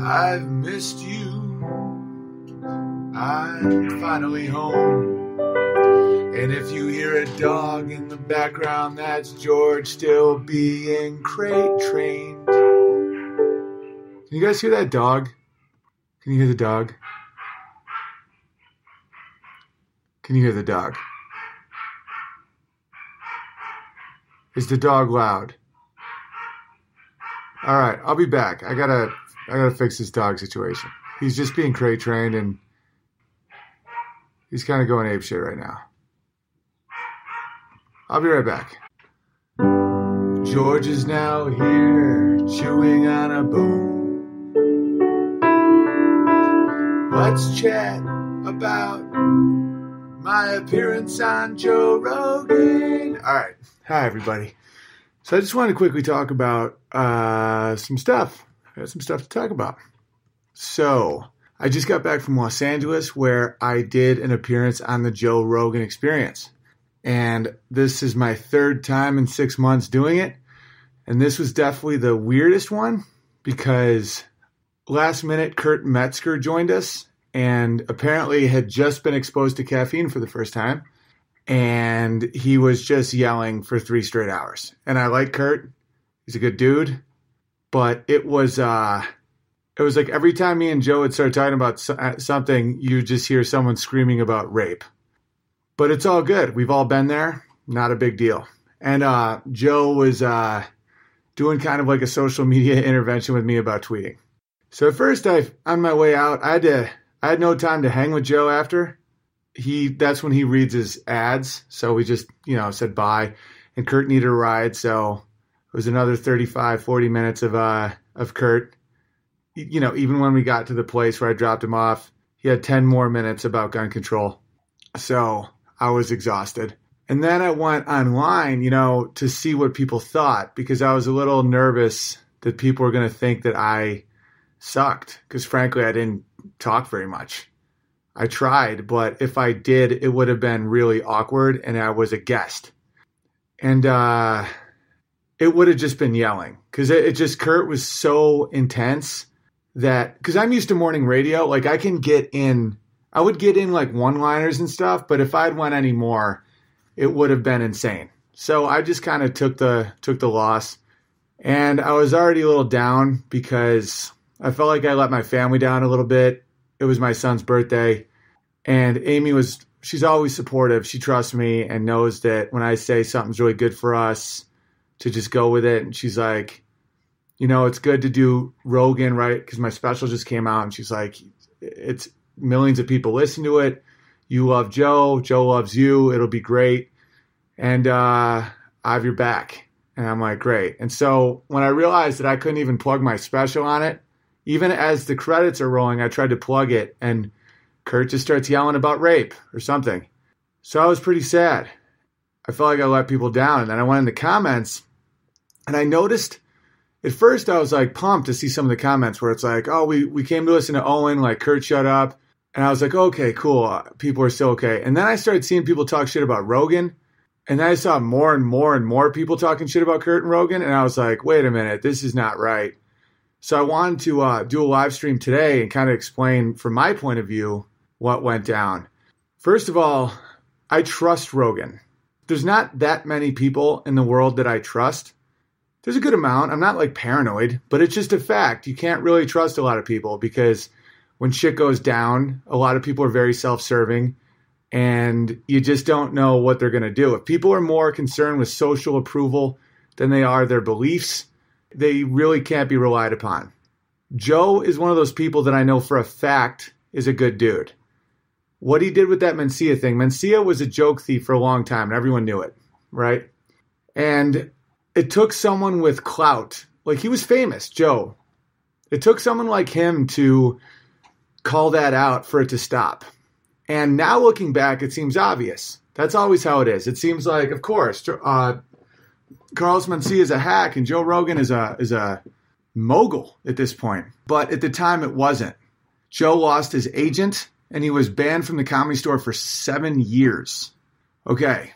I've missed you. I'm finally home. And if you hear a dog in the background, that's George still being crate trained. Can you guys hear that dog? Can you hear the dog? Can you hear the dog? Is the dog loud? All right, I'll be back. I gotta fix this dog situation. He's just being crate trained and he's kind of going apeshit right now. I'll be right back. George is now here, chewing on a bone. Let's chat about my appearance on Joe Rogan. All right. Hi, everybody. So I just wanted to quickly talk about some stuff. I got some stuff to talk about. So I just got back from Los Angeles where I did an appearance on the Joe Rogan Experience. And this is my third time in 6 months doing it. And this was definitely the weirdest one because last minute Kurt Metzger joined us and apparently had just been exposed to caffeine for the first time. And he was just yelling for 3 straight hours. And I like Kurt. He's a good dude. But it was like every time me and Joe would start talking about something, you just hear someone screaming about rape. But it's all good. We've all been there. Not a big deal. And Joe was doing kind of like a social media intervention with me about tweeting. So at first, on my way out, I had no time to hang with Joe after. That's when he reads his ads. So we just, said bye. And Kurt needed a ride. So it was another 35, 40 minutes of Kurt. Even when we got to the place where I dropped him off, he had 10 more minutes about gun control. So I was exhausted. And then I went online, to see what people thought because I was a little nervous that people were going to think that I sucked because frankly, I didn't talk very much. I tried, but if I did, it would have been really awkward and I was a guest. And it would have just been yelling because Kurt was so intense that, because I'm used to morning radio, like I would get in like one-liners and stuff, but if I'd went any more, it would have been insane. So I just kind of took the loss. And I was already a little down because I felt like I let my family down a little bit. It was my son's birthday. And Amy she's always supportive. She trusts me and knows that when I say something's really good for us, to just go with it. And she's like, it's good to do Rogan, right? Because my special just came out and she's like, it's millions of people listen to it. You love Joe. Joe loves you. It'll be great. And I have your back. And I'm like, great. And so when I realized that I couldn't even plug my special on it, even as the credits are rolling, I tried to plug it and Kurt just starts yelling about rape or something. So I was pretty sad. I felt like I let people down. And then I went in the comments and I noticed at first I was like pumped to see some of the comments where it's like, oh, we came to listen to Owen, like Kurt shut up. And I was like, okay, cool. People are still okay. And then I started seeing people talk shit about Rogan. And then I saw more and more and more people talking shit about Kurt and Rogan. And I was like, wait a minute, this is not right. So I wanted to do a live stream today and kind of explain from my point of view what went down. First of all, I trust Rogan. There's not that many people in the world that I trust. There's a good amount. I'm not like paranoid, but it's just a fact. You can't really trust a lot of people because when shit goes down, a lot of people are very self-serving and you just don't know what they're going to do. If people are more concerned with social approval than they are their beliefs, they really can't be relied upon. Joe is one of those people that I know for a fact is a good dude. What he did with that Mencia thing, Mencia was a joke thief for a long time and everyone knew it, right? And it took someone with clout, like he was famous, Joe. It took someone like him to call that out for it to stop. And now looking back, it seems obvious. That's always how it is. It seems like, of course, Carlos Mencia is a hack and Joe Rogan is a mogul at this point. But at the time, it wasn't. Joe lost his agent and he was banned from the Comedy Store for 7 years. Okay.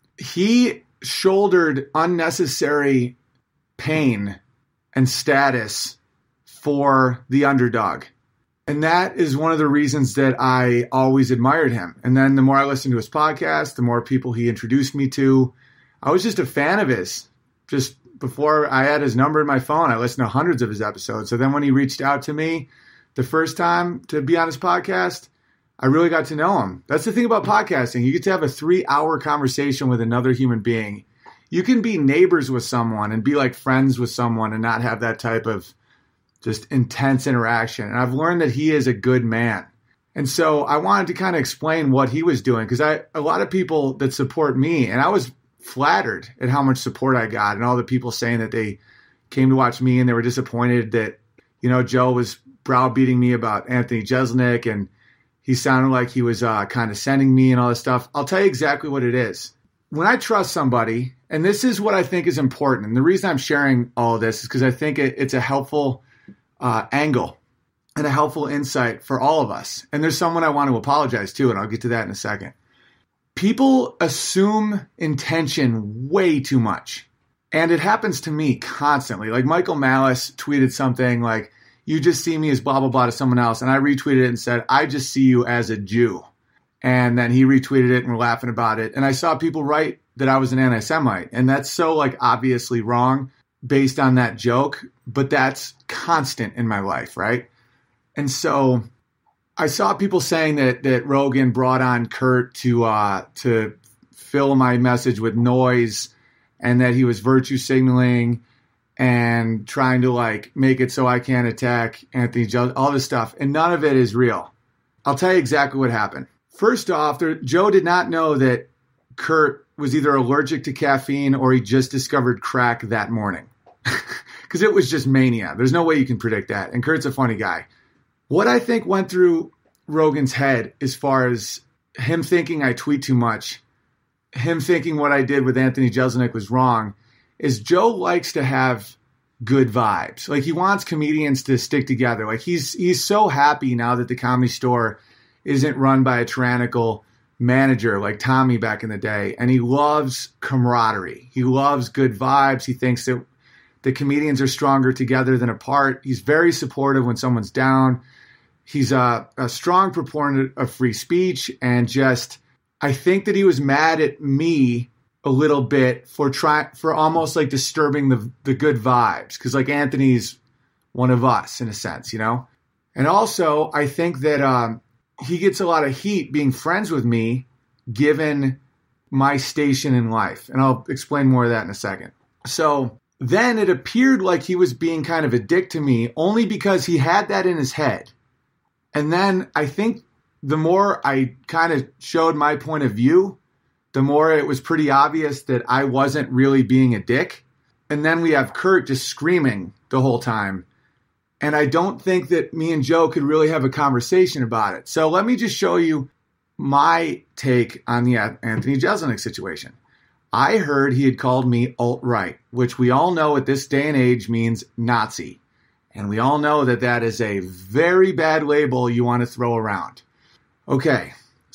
He shouldered unnecessary pain and status for the underdog. And that is one of the reasons that I always admired him. And then the more I listened to his podcast, the more people he introduced me to. I was just a fan of his. Just before I had his number in my phone, I listened to hundreds of his episodes. So then when he reached out to me the first time to be on his podcast, I really got to know him. That's the thing about podcasting. You get to have a 3-hour conversation with another human being. You can be neighbors with someone and be like friends with someone and not have that type of just intense interaction. And I've learned that he is a good man. And so I wanted to kind of explain what he was doing, because a lot of people that support me, and I was flattered at how much support I got and all the people saying that they came to watch me and they were disappointed that, Joe was browbeating me about Anthony Jeselnik and he sounded like he was condescending me and all this stuff. I'll tell you exactly what it is. When I trust somebody, and this is what I think is important, and the reason I'm sharing all of this is because I think it's a helpful angle and a helpful insight for all of us. And there's someone I want to apologize to, and I'll get to that in a second. People assume intention way too much. And it happens to me constantly. Like Michael Malice tweeted something like, "You just see me as blah, blah, blah" to someone else. And I retweeted it and said, "I just see you as a Jew." And then he retweeted it and we're laughing about it. And I saw people write that I was an anti-Semite. And that's so obviously wrong based on that joke, but that's constant in my life, right? And so I saw people saying that Rogan brought on Kurt to fill my message with noise and that he was virtue signaling and trying to make it so I can't attack Anthony Jeselnik, all this stuff. And none of it is real. I'll tell you exactly what happened. First off, Joe did not know that Kurt was either allergic to caffeine or he just discovered crack that morning. Because it was just mania. There's no way you can predict that. And Kurt's a funny guy. What I think went through Rogan's head as far as him thinking I tweet too much, him thinking what I did with Anthony Jeselnik was wrong, is Joe likes to have good vibes. He wants comedians to stick together. He's so happy now that the Comedy Store isn't run by a tyrannical manager like Tommy back in the day. And he loves camaraderie. He loves good vibes. He thinks that the comedians are stronger together than apart. He's very supportive when someone's down. He's a strong proponent of free speech. And I think that he was mad at me a little bit for almost disturbing the good vibes. Because Anthony's one of us in a sense, And also I think that he gets a lot of heat being friends with me given my station in life. And I'll explain more of that in a second. So then it appeared like he was being kind of a dick to me only because he had that in his head. And then I think the more I kind of showed my point of view, the more it was pretty obvious that I wasn't really being a dick. And then we have Kurt just screaming the whole time. And I don't think that me and Joe could really have a conversation about it. So let me just show you my take on the Anthony Jeselnik situation. I heard he had called me alt-right, which we all know at this day and age means Nazi. And we all know that that is a very bad label you want to throw around. Okay,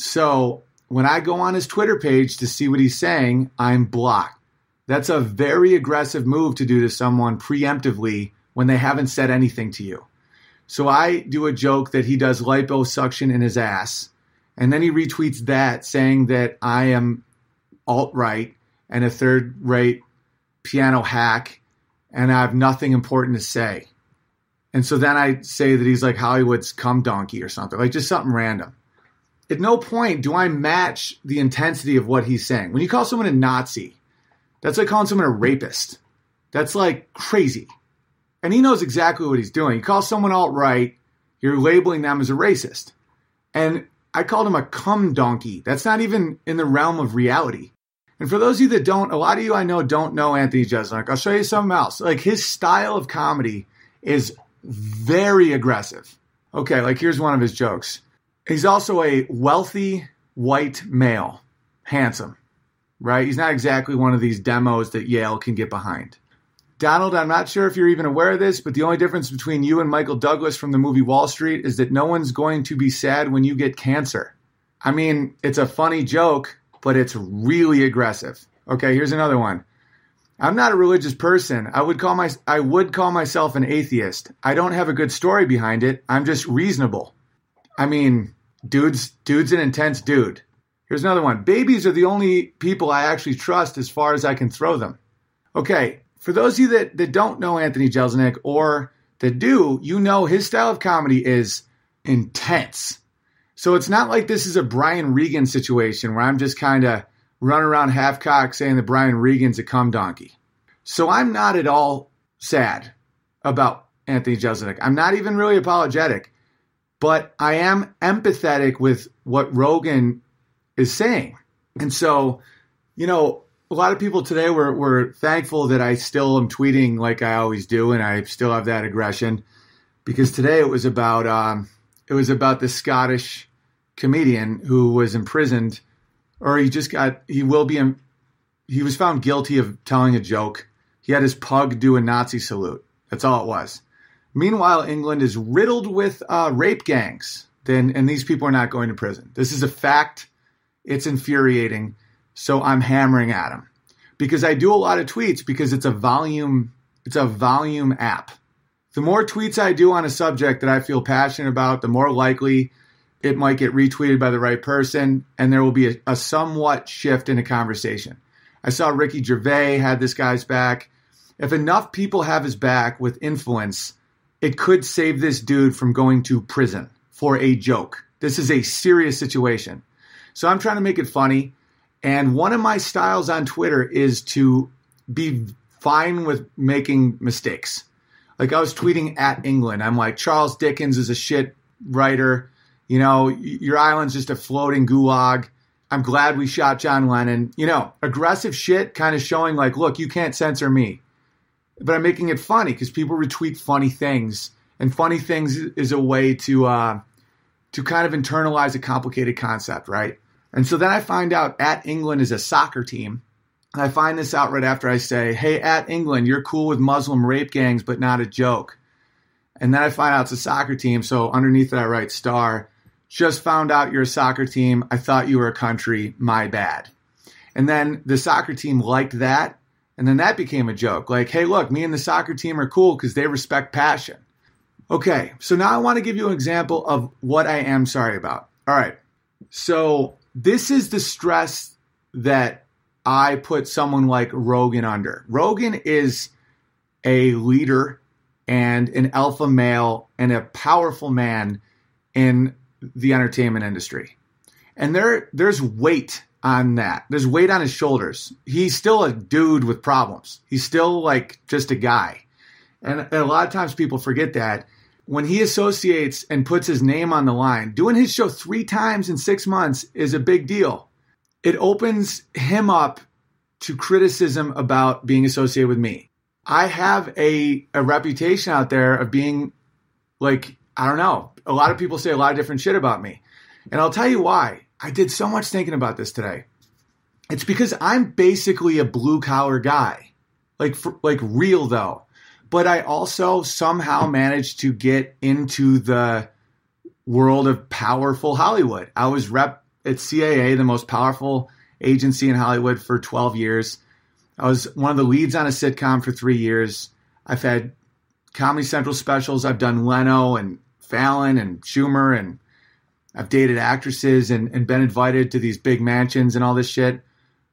so when I go on his Twitter page to see what he's saying, I'm blocked. That's a very aggressive move to do to someone preemptively when they haven't said anything to you. So I do a joke that he does liposuction in his ass, and then he retweets that saying that I am alt-right and a third-rate piano hack, and I have nothing important to say. And so then I say that he's like Hollywood's cum donkey or something, just something random. At no point do I match the intensity of what he's saying. When you call someone a Nazi, that's like calling someone a rapist. That's crazy. And he knows exactly what he's doing. You call someone alt-right, you're labeling them as a racist. And I called him a cum donkey. That's not even in the realm of reality. And for those of you that don't, a lot of you I know don't know Anthony Jeselnik. I'll show you something else. His style of comedy is very aggressive. Okay, here's one of his jokes. He's also a wealthy white male, handsome, right? He's not exactly one of these demos that Yale can get behind. Donald, I'm not sure if you're even aware of this, but the only difference between you and Michael Douglas from the movie Wall Street is that no one's going to be sad when you get cancer. I mean, it's a funny joke, but it's really aggressive. Okay, here's another one. I'm not a religious person. I would call myself an atheist. I don't have a good story behind it. I'm just reasonable. I mean, dude's an intense dude. Here's another one. Babies are the only people I actually trust as far as I can throw them. Okay, for those of you that don't know Anthony Jeselnik, or that do, you know his style of comedy is intense. So it's not like this is a Brian Regan situation where I'm just kind of running around half-cocked saying that Brian Regan's a cum donkey. So I'm not at all sad about Anthony Jeselnik. I'm not even really apologetic, but I am empathetic with what Rogan is saying. And so, you know, a lot of people today were thankful that I still am tweeting like I always do, and I still have that aggression, because today it was about this Scottish comedian who was imprisoned, or he was found guilty of telling a joke. He had his pug do a Nazi salute. That's all it was. Meanwhile, England is riddled with rape gangs, and these people are not going to prison. This is a fact. It's infuriating. So I'm hammering at him because I do a lot of tweets because it's a volume app. The more tweets I do on a subject that I feel passionate about, the more likely it might get retweeted by the right person, and there will be a somewhat shift in a conversation. I saw Ricky Gervais had this guy's back. If enough people have his back with influence, it could save this dude from going to prison for a joke. This is a serious situation. So I'm trying to make it funny. And one of my styles on Twitter is to be fine with making mistakes. Like I was tweeting at England. I'm like, Charles Dickens is a shit writer. You know, your island's just a floating gulag. I'm glad we shot John Lennon. You know, aggressive shit, kind of showing like, look, you can't censor me. But I'm making it funny because people retweet funny things. And funny things is a way to kind of internalize a complicated concept, right? And so then I find out at England is a soccer team. And I find this out right after I say, hey, at England, you're cool with Muslim rape gangs, but not a joke. And then I find out it's a soccer team. So underneath it, I write star. Just found out you're a soccer team. I thought you were a country. My bad. And then the soccer team liked that. And then that became a joke. Like, hey, look, me and the soccer team are cool because they respect passion. Okay, so now I want to give you an example of what I am sorry about. All right, so this is the stress that I put someone like Rogan under. Rogan is a leader and an alpha male and a powerful man in the entertainment industry. And there's weight on that. There's weight on his shoulders. He's still a dude with problems. He's still like just a guy. And a lot of times people forget that. When he associates and puts his name on the line, doing his show 3 times in 6 months is a big deal. It opens him up to criticism about being associated with me. I have a reputation out there of being like, I don't know, a lot of people say a lot of different shit about me. And I'll tell you why. I did so much thinking about this today. It's because I'm basically a blue collar guy, like real though. But I also somehow managed to get into the world of powerful Hollywood. I was rep at CAA, the most powerful agency in Hollywood, for 12 years. I was one of the leads on a sitcom for 3 years. I've had Comedy Central specials. I've done Leno and Fallon and Schumer, and I've dated actresses and been invited to these big mansions and all this shit.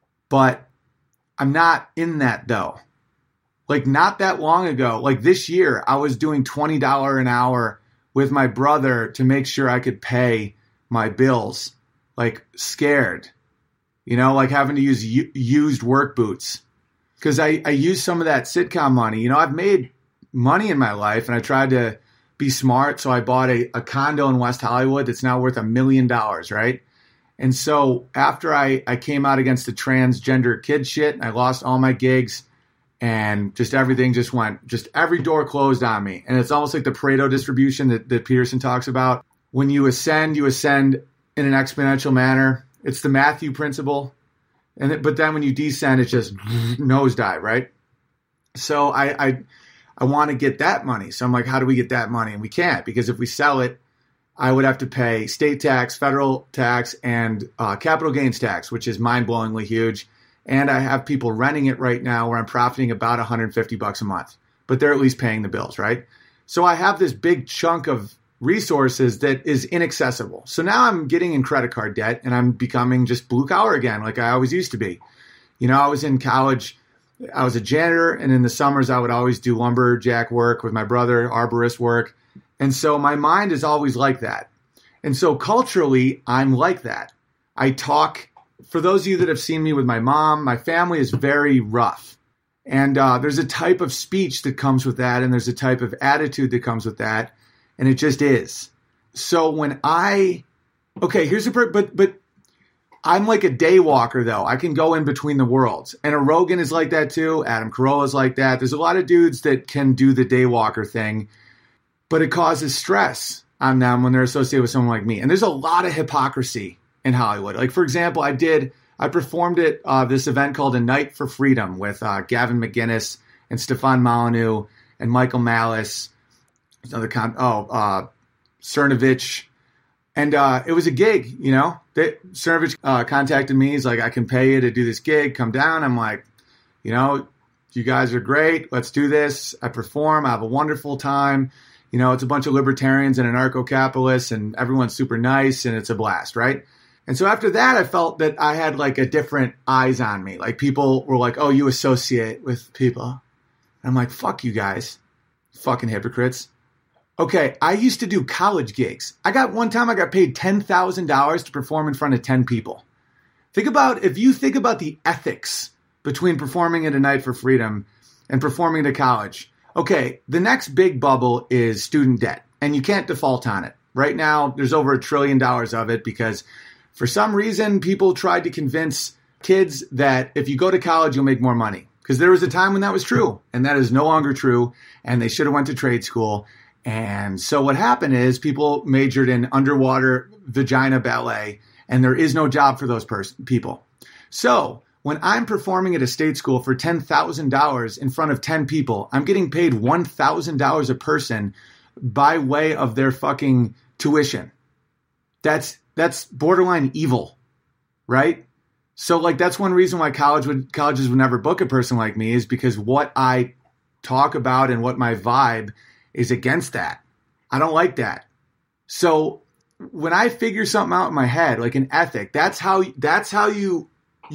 But I'm not in that though. Like not that long ago, like this year, I was doing $20 an hour with my brother to make sure I could pay my bills. Like scared, you know, like having to use used work boots. Because I used some of that sitcom money. You know, I've made money in my life and I tried to be smart. So I bought a condo in West Hollywood that's now worth $1 million, right? And so after I came out against the transgender kid shit, and I lost all my gigs. And just everything just went, just every door closed on me. And it's almost like the Pareto distribution that Peterson talks about. When you ascend in an exponential manner. It's the Matthew principle. But then when you descend, it's just nosedive, right? So I want to get that money. So I'm like, how do we get that money? And we can't, because if we sell it, I would have to pay state tax, federal tax, and capital gains tax, which is mind-blowingly huge. And I have people renting it right now where I'm profiting about $150 a month, but they're at least paying the bills, right? So I have this big chunk of resources that is inaccessible. So now I'm getting in credit card debt and I'm becoming just blue collar again, like I always used to be. You know, I was in college, I was a janitor, and in the summers I would always do lumberjack work with my brother, arborist work. And so my mind is always like that. And so culturally, I'm like that. I talk, for those of you that have seen me with my mom, my family is very rough. And there's a type of speech that comes with that, and there's a type of attitude that comes with that, and it just is. So when but I'm like a day walker, though. I can go in between the worlds. And a Rogan is like that, too. Adam Carolla is like that. There's a lot of dudes that can do the day walker thing, but it causes stress on them when they're associated with someone like me. And there's a lot of hypocrisy in Hollywood. Like, for example, I performed at this event called A Night for Freedom with Gavin McInnes and Stefan Molyneux and Michael Malice, Cernovich. And it was a gig, you know. Cernovich contacted me. He's like, I can pay you to do this gig. Come down. I'm like, you know, you guys are great. Let's do this. I perform. I have a wonderful time. You know, it's a bunch of libertarians and anarcho-capitalists, and everyone's super nice, and it's a blast, right? And so after that, I felt that I had like a different eyes on me. Like people were like, oh, you associate with people. And I'm like, fuck you guys. Fucking hypocrites. Okay, I used to do college gigs. One time I got paid $10,000 to perform in front of 10 people. If you think about the ethics between performing at A Night for Freedom and performing at a college. Okay, the next big bubble is student debt, and you can't default on it. Right now, there's over $1 trillion of it because for some reason, people tried to convince kids that if you go to college, you'll make more money. Because there was a time when that was true, and that is no longer true, and they should have went to trade school. And so what happened is people majored in underwater vagina ballet, and there is no job for those people. So when I'm performing at a state school for $10,000 in front of 10 people, I'm getting paid $1,000 a person by way of their fucking tuition. That's borderline evil, right? So like that's one reason why colleges would never book a person like me is because what I talk about and what my vibe is against that. I don't like that. So when I figure something out in my head, like an ethic, that's how you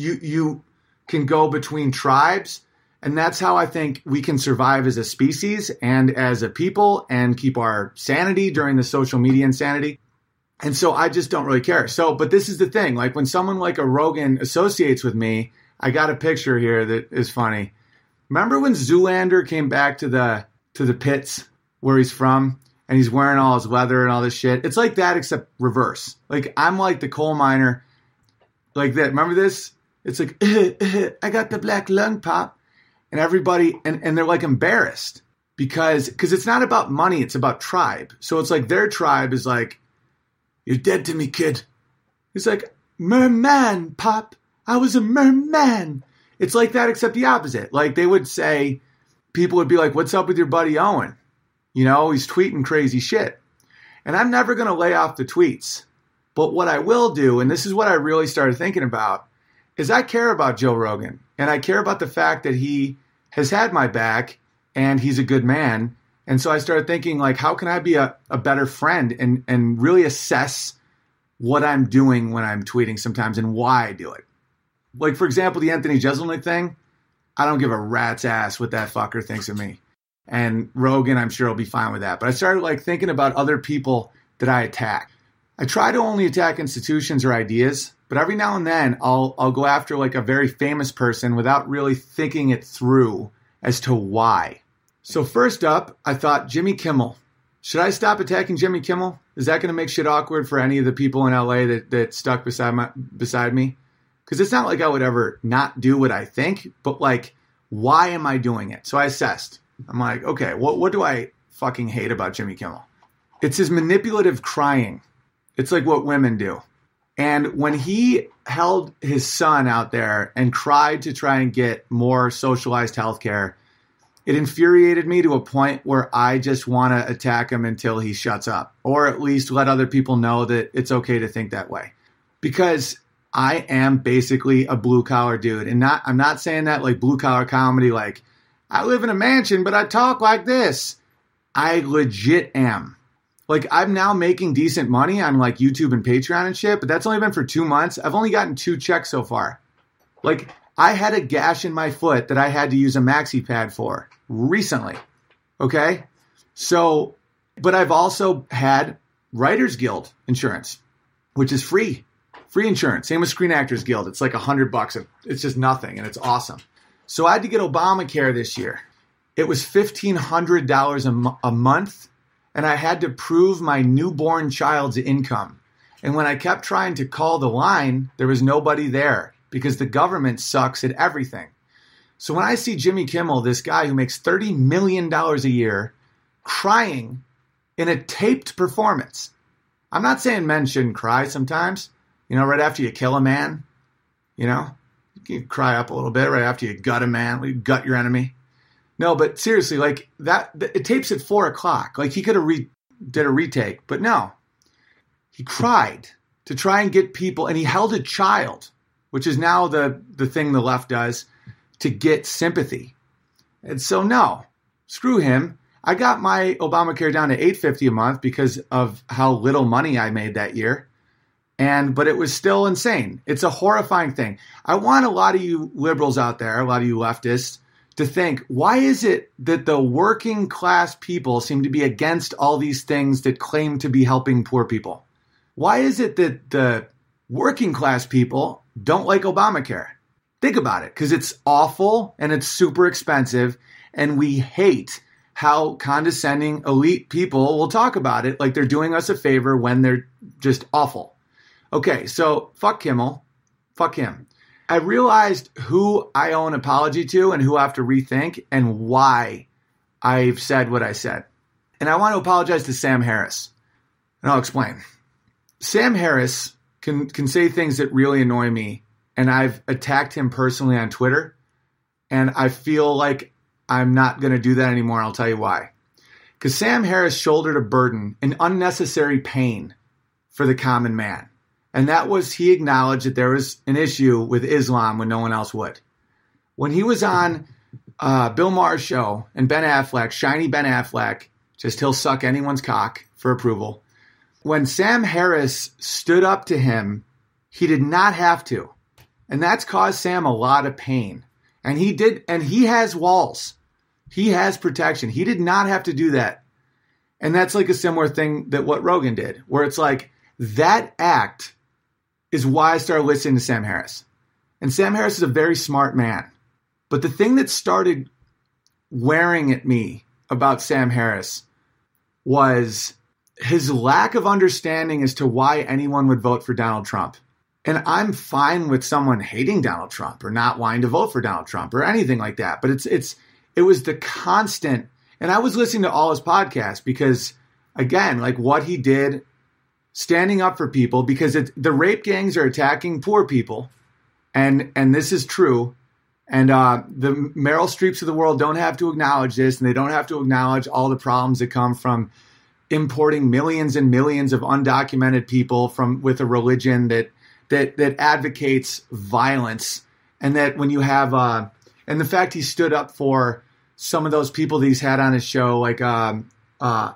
can go between tribes. And that's how I think we can survive as a species and as a people and keep our sanity during the social media insanity. And so I just don't really care. So, but this is the thing, like when someone like a Rogan associates with me, I got a picture here that is funny. Remember when Zoolander came back to the pits where he's from and he's wearing all his leather and all this shit? It's like that, except reverse. Like I'm like the coal miner like that. Remember this? It's like, I got the black lung pop. And everybody, and they're like embarrassed because it's not about money. It's about tribe. So it's like their tribe is like, you're dead to me, kid. He's like, merman, pop. I was a merman. It's like that, except the opposite. Like they would say, people would be like, what's up with your buddy Owen? You know, he's tweeting crazy shit. And I'm never going to lay off the tweets. But what I will do, and this is what I really started thinking about, is I care about Joe Rogan. And I care about the fact that he has had my back and he's a good man. And so I started thinking, like, how can I be a better friend and really assess what I'm doing when I'm tweeting sometimes and why I do it. Like, for example, the Anthony Jeselnik thing, I don't give a rat's ass what that fucker thinks of me. And Rogan, I'm sure, will be fine with that. But I started, like, thinking about other people that I attack. I try to only attack institutions or ideas, but every now and then I'll go after, like, a very famous person without really thinking it through as to why. So first up, I thought Jimmy Kimmel. Should I stop attacking Jimmy Kimmel? Is that going to make shit awkward for any of the people in LA that stuck beside me? Because it's not like I would ever not do what I think, but like, why am I doing it? So I assessed. I'm like, okay, what do I fucking hate about Jimmy Kimmel? It's his manipulative crying. It's like what women do. And when he held his son out there and cried to try and get more socialized healthcare, it infuriated me to a point where I just want to attack him until he shuts up, or at least let other people know that it's okay to think that way. Because I am basically a blue collar dude. And I'm not saying that like blue collar comedy, like I live in a mansion, but I talk like this. I legit am. Like I'm now making decent money on like YouTube and Patreon and shit, but that's only been for 2 months. I've only gotten 2 checks so far. Like I had a gash in my foot that I had to use a maxi pad for recently. Okay. So, but I've also had Writers Guild insurance, which is free insurance. Same with Screen Actors Guild. It's like $100. It's just nothing. And it's awesome. So I had to get Obamacare this year. It was $1,500 a month. And I had to prove my newborn child's income. And when I kept trying to call the line, there was nobody there because the government sucks at everything. So when I see Jimmy Kimmel, this guy who makes $30 million a year, crying in a taped performance. I'm not saying men shouldn't cry sometimes. You know, right after you kill a man, you know, you can cry up a little bit right after you gut a man, you gut your enemy. No, but seriously, like that, it tapes at 4:00. Like he could have did a retake, but no. He cried to try and get people, and he held a child, which is now the thing the left does, to get sympathy. And so no, screw him. I got my Obamacare down to $850 a month because of how little money I made that year. But it was still insane. It's a horrifying thing. I want a lot of you liberals out there, a lot of you leftists, to think, why is it that the working class people seem to be against all these things that claim to be helping poor people? Why is it that the working class people don't like Obamacare? Think about it, because it's awful and it's super expensive, and we hate how condescending elite people will talk about it like they're doing us a favor when they're just awful. Okay, so fuck Kimmel. Fuck him. I realized who I owe an apology to and who I have to rethink and why I've said what I said. And I want to apologize to Sam Harris. And I'll explain. Sam Harris can say things that really annoy me. And I've attacked him personally on Twitter. And I feel like I'm not going to do that anymore. And I'll tell you why. Because Sam Harris shouldered a burden, an unnecessary pain for the common man. And that was, he acknowledged that there was an issue with Islam when no one else would. When he was on Bill Maher's show and Ben Affleck, shiny Ben Affleck, just he'll suck anyone's cock for approval. When Sam Harris stood up to him, he did not have to. And that's caused Sam a lot of pain. And he did, and he has walls. He has protection. He did not have to do that. And that's like a similar thing that what Rogan did, where it's like that act is why I started listening to Sam Harris. And Sam Harris is a very smart man. But the thing that started wearing at me about Sam Harris was his lack of understanding as to why anyone would vote for Donald Trump. And I'm fine with someone hating Donald Trump or not wanting to vote for Donald Trump or anything like that. But it was the constant, and I was listening to all his podcasts because, again, like what he did, standing up for people, because the rape gangs are attacking poor people, and this is true. And the Meryl Streeps of the world don't have to acknowledge this, and they don't have to acknowledge all the problems that come from importing millions and millions of undocumented people with a religion that advocates violence, and that when you have and the fact he stood up for some of those people that he's had on his show, like Majid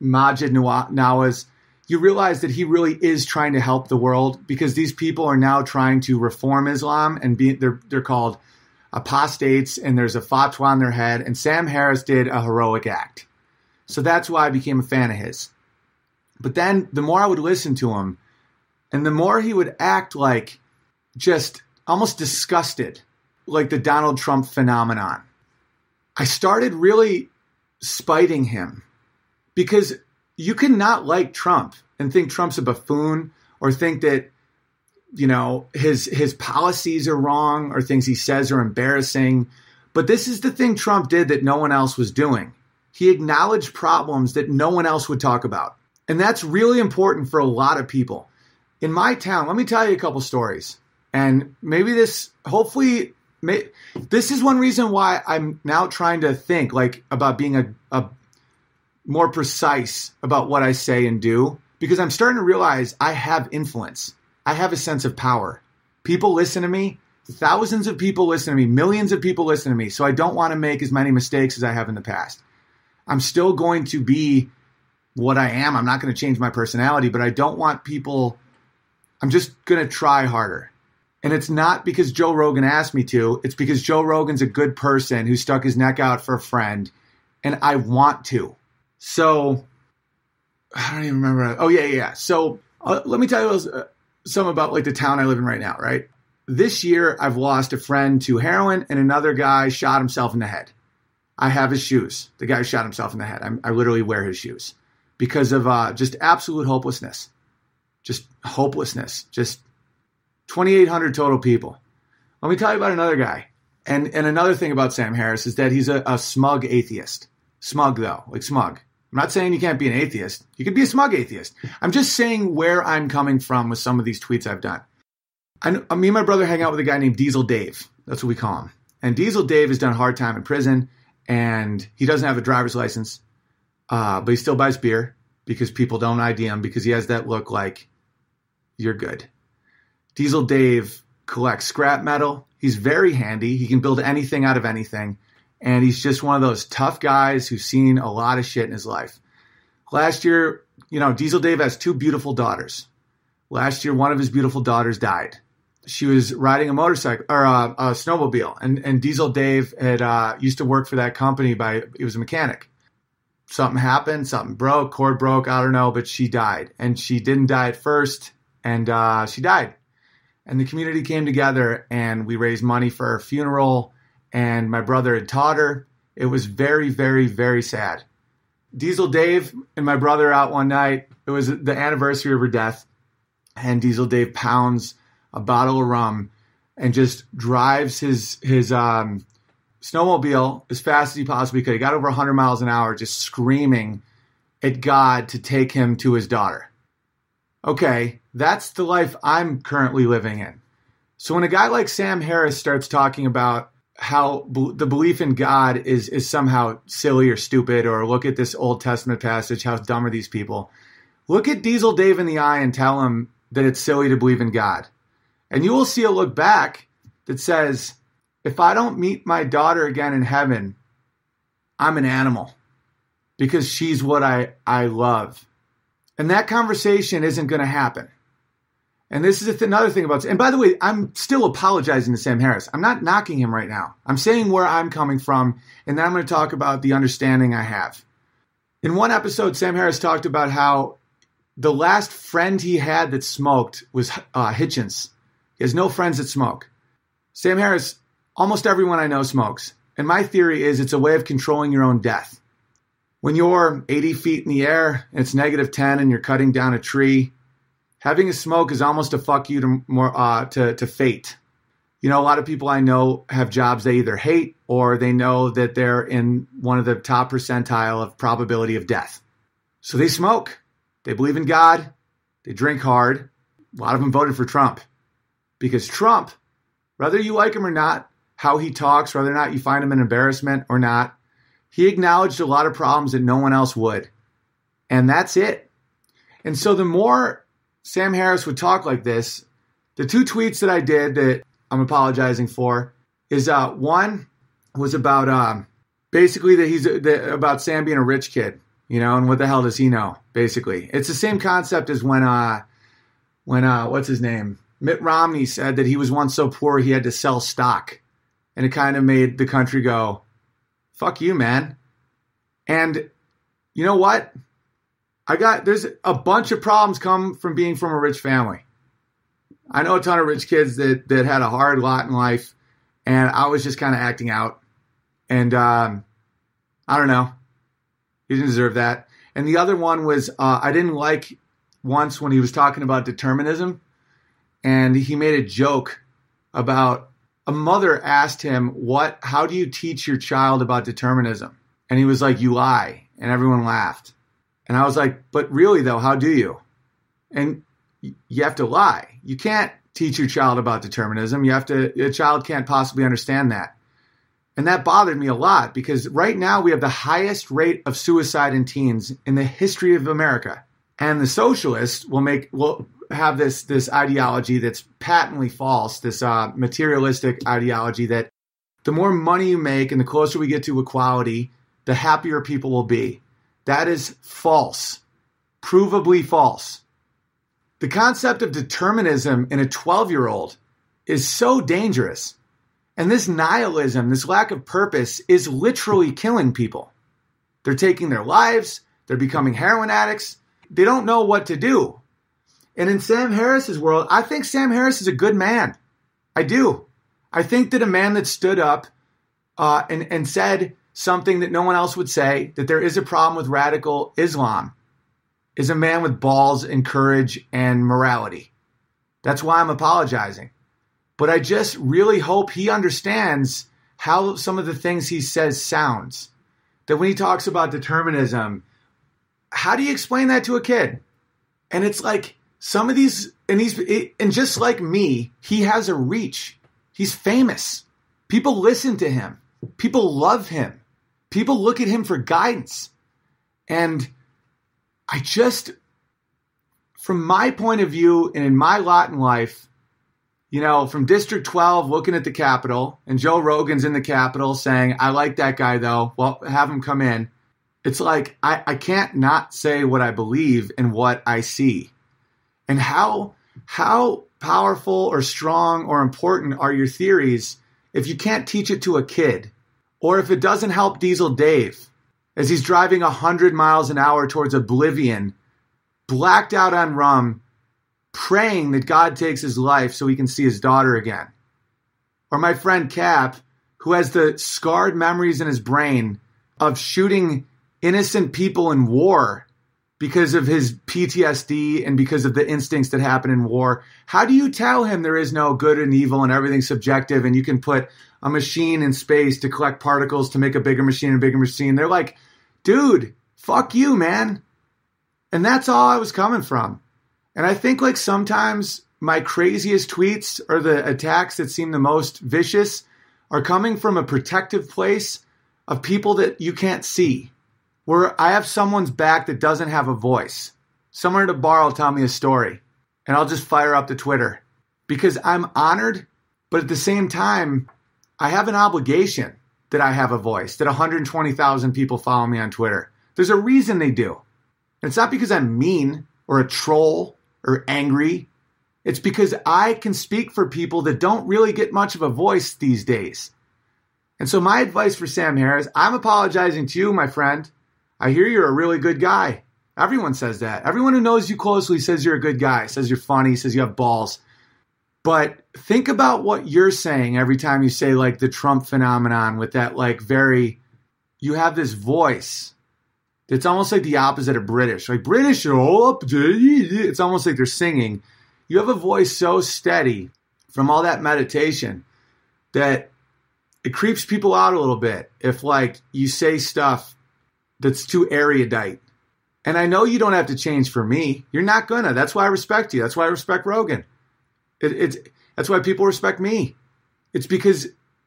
Nawaz, you realize that he really is trying to help the world, because these people are now trying to reform Islam, and they're called apostates, and there's a fatwa on their head. And Sam Harris did a heroic act. So that's why I became a fan of his. But then the more I would listen to him, and the more he would act like just almost disgusted, like the Donald Trump phenomenon, I started really spiting him, because you cannot like Trump and think Trump's a buffoon, or think that, you know, his policies are wrong, or things he says are embarrassing. But this is the thing Trump did that no one else was doing. He acknowledged problems that no one else would talk about. And that's really important for a lot of people. In my town, let me tell you a couple stories. And maybe this is one reason why I'm now trying to think like about being a more precise about what I say and do, because I'm starting to realize I have influence. I have a sense of power. People listen to me. Thousands of people listen to me. Millions of people listen to me. So I don't want to make as many mistakes as I have in the past. I'm still going to be what I am. I'm not going to change my personality, but I don't want people. I'm just going to try harder. And it's not because Joe Rogan asked me to. It's because Joe Rogan's a good person who stuck his neck out for a friend, and I want to. So I don't even remember. Oh, yeah. So let me tell you something about like the town I live in right now, right? This year, I've lost a friend to heroin, and another guy shot himself in the head. I have his shoes. The guy shot himself in the head. I literally wear his shoes because of just absolute hopelessness. Just hopelessness. Just 2,800 total people. Let me tell you about another guy. And another thing about Sam Harris is that he's a smug atheist. Smug, though. Like smug. I'm not saying you can't be an atheist. You could be a smug atheist. I'm just saying where I'm coming from with some of these tweets I've done. Me and my brother hang out with a guy named Diesel Dave. That's what we call him. And Diesel Dave has done hard time in prison, and he doesn't have a driver's license, but he still buys beer because people don't ID him because he has that look like you're good. Diesel Dave collects scrap metal. He's very handy. He can build anything out of anything. And he's just one of those tough guys who's seen a lot of shit in his life. Last year, Diesel Dave has 2 beautiful daughters. Last year, one of his beautiful daughters died. She was riding a motorcycle or a snowmobile. And Diesel Dave had used to work for that company he was a mechanic. Something happened, something broke, cord broke, I don't know, but she died. And she didn't die at first, and she died. And the community came together, and we raised money for her funeral, and my brother had taught her. It was very, very, very sad. Diesel Dave and my brother out one night. It was the anniversary of her death, and Diesel Dave pounds a bottle of rum and just drives his snowmobile as fast as he possibly could. He got over 100 miles an hour just screaming at God to take him to his daughter. Okay, that's the life I'm currently living in. So when a guy like Sam Harris starts talking about how the belief in God is somehow silly or stupid, or look at this Old Testament passage, how dumb are these people? Look at Diesel Dave in the eye and tell him that it's silly to believe in God. And you will see a look back that says, if I don't meet my daughter again in heaven, I'm an animal because she's what I love. And that conversation isn't going to happen. And this is another thing about, and by the way, I'm still apologizing to Sam Harris. I'm not knocking him right now. I'm saying where I'm coming from, and then I'm going to talk about the understanding I have. In one episode, Sam Harris talked about how the last friend he had that smoked was Hitchens. He has no friends that smoke. Sam Harris, almost everyone I know smokes. And my theory is it's a way of controlling your own death. When you're 80 feet in the air, and it's -10 and you're cutting down a tree, having a smoke is almost a fuck you to fate. A lot of people I know have jobs they either hate or they know that they're in one of the top percentile of probability of death. So they smoke. They believe in God. They drink hard. A lot of them voted for Trump. Because Trump, whether you like him or not, how he talks, whether or not you find him an embarrassment or not, he acknowledged a lot of problems that no one else would. And that's it. And so the more Sam Harris would talk like this, the 2 tweets that I did that I'm apologizing for is one was about basically that about Sam being a rich kid, and what the hell does he know? Basically, it's the same concept as when what's his name, Mitt Romney said that he was once so poor he had to sell stock, and it kind of made the country go, "Fuck you, man." And you know what? There's a bunch of problems come from being from a rich family. I know a ton of rich kids that had a hard lot in life, and I was just kind of acting out. And I don't know. He didn't deserve that. And the other one was I didn't like once when he was talking about determinism, and he made a joke about a mother asked him, how do you teach your child about determinism? And he was like, you lie. And everyone laughed. And I was like, but really though, how do you? And you have to lie. You can't teach your child about determinism. A child can't possibly understand that. And that bothered me a lot because right now we have the highest rate of suicide in teens in the history of America. And the socialists have this ideology that's patently false, this materialistic ideology that the more money you make and the closer we get to equality, the happier people will be. That is false. Provably false. The concept of determinism in a 12-year-old is so dangerous. And this nihilism, this lack of purpose, is literally killing people. They're taking their lives. They're becoming heroin addicts. They don't know what to do. And in Sam Harris's world, I think Sam Harris is a good man. I do. I think that a man that stood up and said something that no one else would say, that there is a problem with radical Islam, is a man with balls and courage and morality. That's why I'm apologizing. But I just really hope he understands how some of the things he says sounds. That when he talks about determinism, how do you explain that to a kid? And it's like some of these, and just like me, he has a reach. He's famous. People listen to him. People love him. People look at him for guidance. And I just, from my point of view and in my lot in life, you know, from District 12 looking at the Capitol, and Joe Rogan's in the Capitol saying, I like that guy though, well, have him come in. It's like, I can't not say what I believe and what I see. And how powerful or strong or important are your theories if you can't teach it to a kid? Or if it doesn't help Diesel Dave as he's driving 100 miles an hour towards oblivion, blacked out on rum, praying that God takes his life so he can see his daughter again. Or my friend Cap, who has the scarred memories in his brain of shooting innocent people in war because of his PTSD and because of the instincts that happen in war. How do you tell him there is no good and evil and everything's subjective and you can put a machine in space to collect particles to make a bigger machine and a bigger machine? They're like, dude, fuck you, man. And that's all I was coming from. And I think like sometimes my craziest tweets or the attacks that seem the most vicious are coming from a protective place of people that you can't see. Where I have someone's back that doesn't have a voice. Someone at a bar will tell me a story, and I'll just fire up the Twitter. Because I'm honored, but at the same time, I have an obligation that I have a voice, that 120,000 people follow me on Twitter. There's a reason they do. And it's not because I'm mean or a troll or angry. It's because I can speak for people that don't really get much of a voice these days. And so my advice for Sam Harris, I'm apologizing to you, my friend. I hear you're a really good guy. Everyone says that. Everyone who knows you closely says you're a good guy, says you're funny, says you have balls. But think about what you're saying every time you say like the Trump phenomenon with that like you have this voice. It's almost like the opposite of British. Like British are all up. It's almost like they're singing. You have a voice so steady from all that meditation that it creeps people out a little bit if like you say stuff that's too erudite. And I know you don't have to change for me. You're not gonna. That's why I respect you. That's why I respect Rogan. That's why people respect me. It's because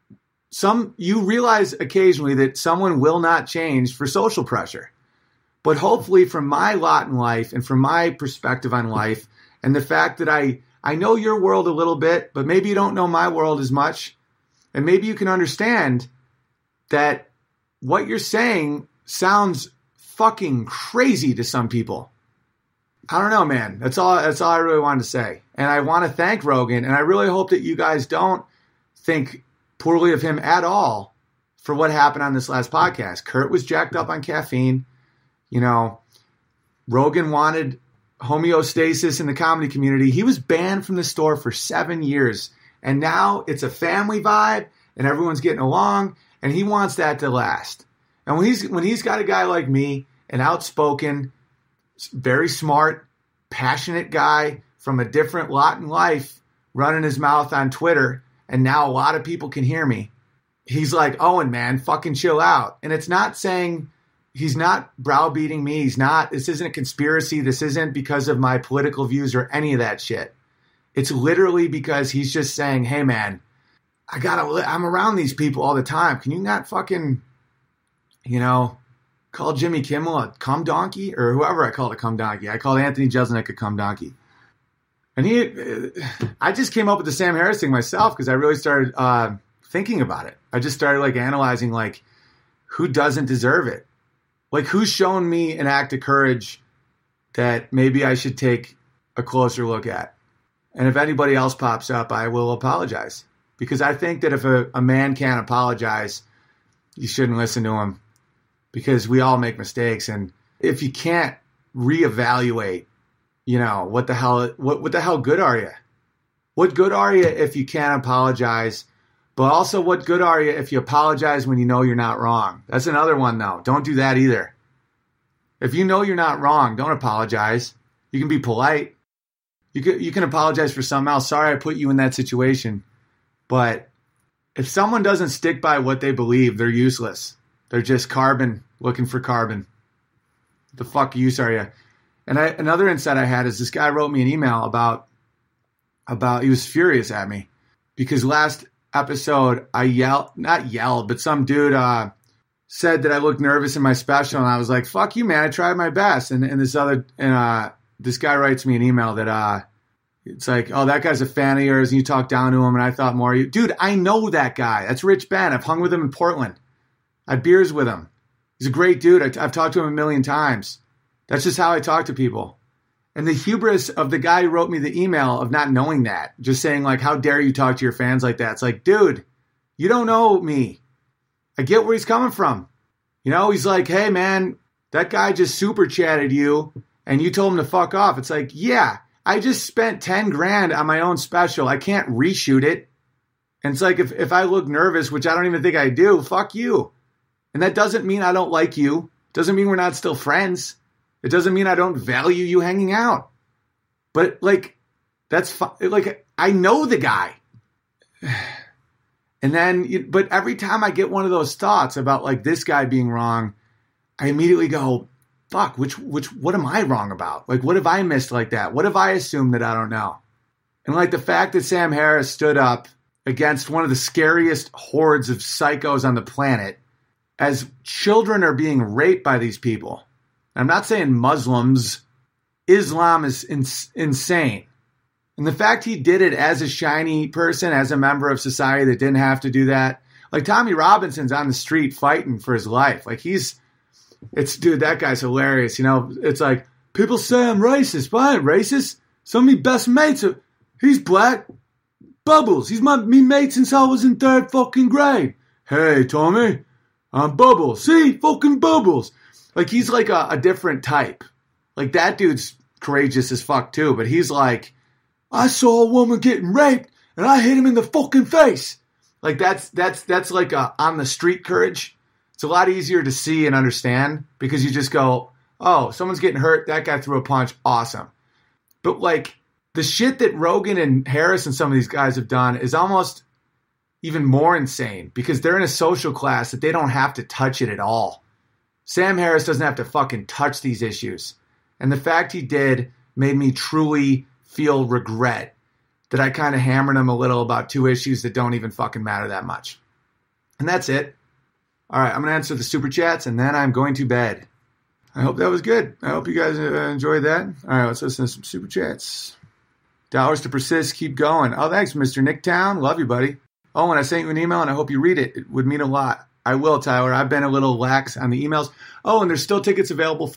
you realize occasionally that someone will not change for social pressure. But hopefully from my lot in life and from my perspective on life and the fact that I know your world a little bit, but maybe you don't know my world as much. And maybe you can understand that what you're saying sounds fucking crazy to some people. I don't know, man. That's all I really wanted to say. And I want to thank Rogan, and I really hope that you guys don't think poorly of him at all for what happened on this last podcast. Kurt was jacked up on caffeine. You know, Rogan wanted homeostasis in the comedy community. He was banned from the store for 7 years. And now it's a family vibe, and everyone's getting along, and he wants that to last. And when he's got a guy like me, an outspoken, very smart, passionate guy from a different lot in life running his mouth on Twitter, and now a lot of people can hear me, he's like, Owen, man, fucking chill out. And it's not saying, he's not browbeating me. This isn't a conspiracy. This isn't because of my political views or any of that shit. It's literally because he's just saying, hey, man, I'm around these people all the time. Can you not fucking, call Jimmy Kimmel a cum donkey or whoever I called a cum donkey? I called Anthony Jeselnik a cum donkey. And I just came up with the Sam Harris thing myself because I really started thinking about it. I just started like analyzing like who doesn't deserve it. Like who's shown me an act of courage that maybe I should take a closer look at. And if anybody else pops up, I will apologize. Because I think that if a man can't apologize, you shouldn't listen to him. Because we all make mistakes. And if you can't reevaluate, you know, what the hell good are you? What good are you if you can't apologize? But also, what good are you if you apologize when you know you're not wrong? That's another one, though. Don't do that either. If you know you're not wrong, don't apologize. You can be polite. You can apologize for something else. Sorry I put you in that situation. But if someone doesn't stick by what they believe, they're useless. They're just carbon looking for carbon. The fuck use are you? And another insight I had is this guy wrote me an email about he was furious at me because last episode I not yelled, but some dude said that I looked nervous in my special, and I was like, "Fuck you, man! I tried my best." And this guy writes me an email that it's like, "Oh, that guy's a fan of yours, and you talk down to him, and I thought more of you, dude. I know that guy. That's Rich Ben. I've hung with him in Portland. I had beers with him. He's a great dude. I've talked to him a million times. That's just how I talk to people." And the hubris of the guy who wrote me the email of not knowing that, just saying like, "How dare you talk to your fans like that?" It's like, dude, you don't know me. I get where he's coming from. You know, he's like, "Hey man, that guy just super chatted you and you told him to fuck off." It's like, yeah, I just spent 10 grand on my own special. I can't reshoot it. And it's like, if I look nervous, which I don't even think I do, fuck you. And that doesn't mean I don't like you. Doesn't mean we're not still friends. It doesn't mean I don't value you hanging out. But like, that's fine. Like, I know the guy. And then, but every time I get one of those thoughts about like this guy being wrong, I immediately go, fuck, what am I wrong about? Like, what have I missed like that? What have I assumed that I don't know? And like the fact that Sam Harris stood up against one of the scariest hordes of psychos on the planet as children are being raped by these people. I'm not saying Muslims. Islam is insane. And the fact he did it as a shiny person, as a member of society that didn't have to do that. Like Tommy Robinson's on the street fighting for his life. Like dude, that guy's hilarious. You know, it's like, people say I'm racist, but I ain't racist. Some of my best mates he's black. Bubbles. He's me mate since I was in 3rd fucking grade. Hey, Tommy, I'm Bubbles. See? Fucking Bubbles. Like, he's like a different type. Like, that dude's courageous as fuck, too. But he's like, I saw a woman getting raped, and I hit him in the fucking face. Like, that's like a on-the-street courage. It's a lot easier to see and understand because you just go, oh, someone's getting hurt. That guy threw a punch. Awesome. But, like, the shit that Rogan and Harris and some of these guys have done is almost even more insane because they're in a social class that they don't have to touch it at all. Sam Harris doesn't have to fucking touch these issues. And the fact he did made me truly feel regret that I kind of hammered him a little about 2 issues that don't even fucking matter that much. And that's it. All right, I'm going to answer the super chats and then I'm going to bed. I hope that was good. I hope you guys enjoyed that. All right, let's listen to some super chats. Dollars to persist. Keep going. Oh, thanks, Mr. Nicktown. Love you, buddy. Oh, and I sent you an email and I hope you read it. It would mean a lot. I will, Tyler. I've been a little lax on the emails. Oh, and there's still tickets available.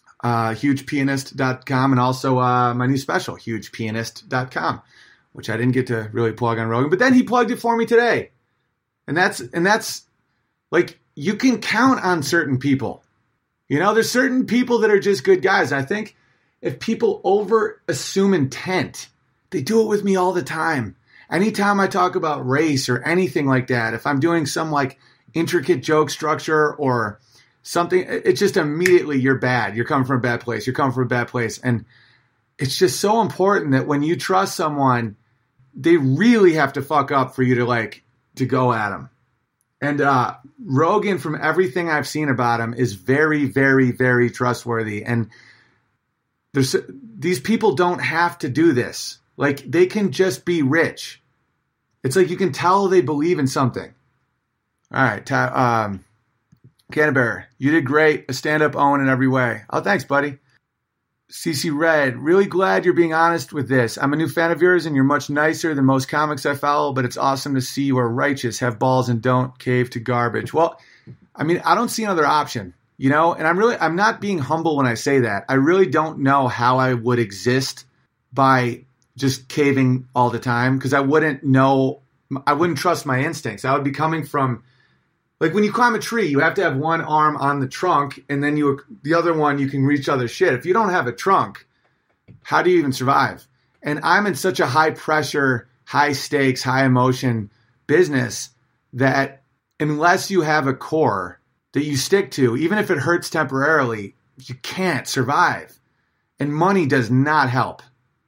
HugePianist.com and also my new special, HugePianist.com, which I didn't get to really plug on Rogan, but then he plugged it for me today. And that's like, you can count on certain people. You know, there's certain people that are just good guys. I think if people over assume intent, they do it with me all the time. Anytime I talk about race or anything like that, if I'm doing some like intricate joke structure or something, it's just immediately you're bad. You're coming from a bad place. You're coming from a bad place. And it's just so important that when you trust someone, they really have to fuck up for you to go at them. And Rogan, from everything I've seen about him, is very, very, very trustworthy. And these people don't have to do this. Like, they can just be rich. It's like you can tell they believe in something. All right, Canterbury, you did great. A stand-up Owen in every way. Oh, thanks, buddy. CC Red, really glad you're being honest with this. I'm a new fan of yours and you're much nicer than most comics I follow, but it's awesome to see you are righteous, have balls, and don't cave to garbage. Well, I mean, I don't see another option, you know, and I'm not being humble when I say that. I really don't know how I would exist by just caving all the time because I wouldn't trust my instincts. I would be coming from, like when you climb a tree, you have to have one arm on the trunk and then the other one, you can reach other shit. If you don't have a trunk, how do you even survive? And I'm in such a high pressure, high stakes, high emotion business that unless you have a core that you stick to, even if it hurts temporarily, you can't survive. And money does not help.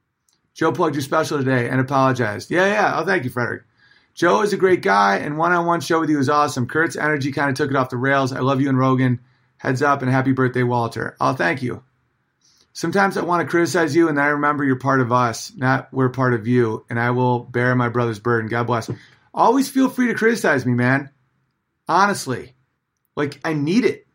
Joe plugged your special today and apologized. Yeah. Oh, thank you, Frederick. Joe is a great guy, and one-on-one show with you is awesome. Kurt's energy kind of took it off the rails. I love you and Rogan. Heads up, and happy birthday, Walter. Oh, thank you. Sometimes I want to criticize you, and then I remember you're part of us, not we're part of you, and I will bear my brother's burden. God bless. Always feel free to criticize me, man. Honestly. Like, I need it.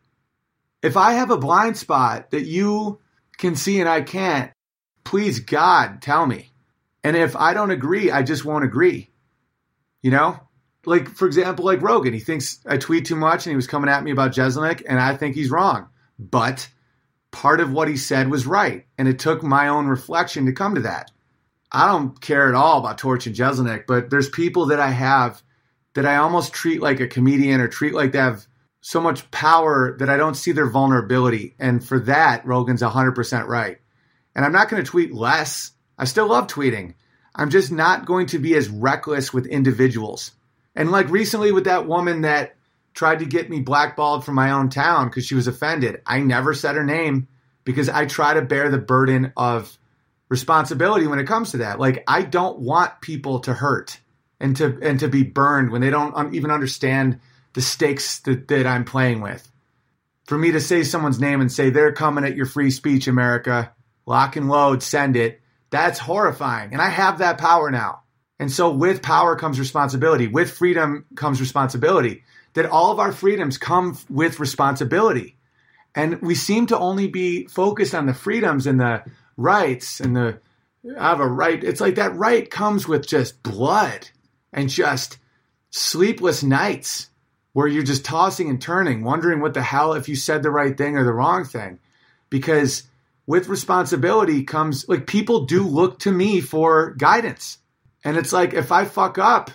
If I have a blind spot that you can see and I can't, please, God, tell me. And if I don't agree, I just won't agree. You know, like, for example, like Rogan, he thinks I tweet too much and he was coming at me about Jeselnik and I think he's wrong. But part of what he said was right. And it took my own reflection to come to that. I don't care at all about Torch and Jeselnik, but there's people that I have that I almost treat like a comedian or treat like they have so much power that I don't see their vulnerability. And for that, Rogan's 100% right. And I'm not going to tweet less. I still love tweeting. I'm just not going to be as reckless with individuals. And like recently with that woman that tried to get me blackballed from my own town because she was offended. I never said her name because I try to bear the burden of responsibility when it comes to that. Like, I don't want people to hurt and to be burned when they don't even understand the stakes that I'm playing with. For me to say someone's name and say, they're coming at your free speech, America, lock and load, send it. That's horrifying. And I have that power now. And so with power comes responsibility. With freedom comes responsibility. That all of our freedoms come with responsibility. And we seem to only be focused on the freedoms and the rights and I have a right. It's like that right comes with just blood and just sleepless nights where you're just tossing and turning, wondering what the hell if you said the right thing or the wrong thing. Because with responsibility comes, like, people do look to me for guidance. And it's like, if I fuck up,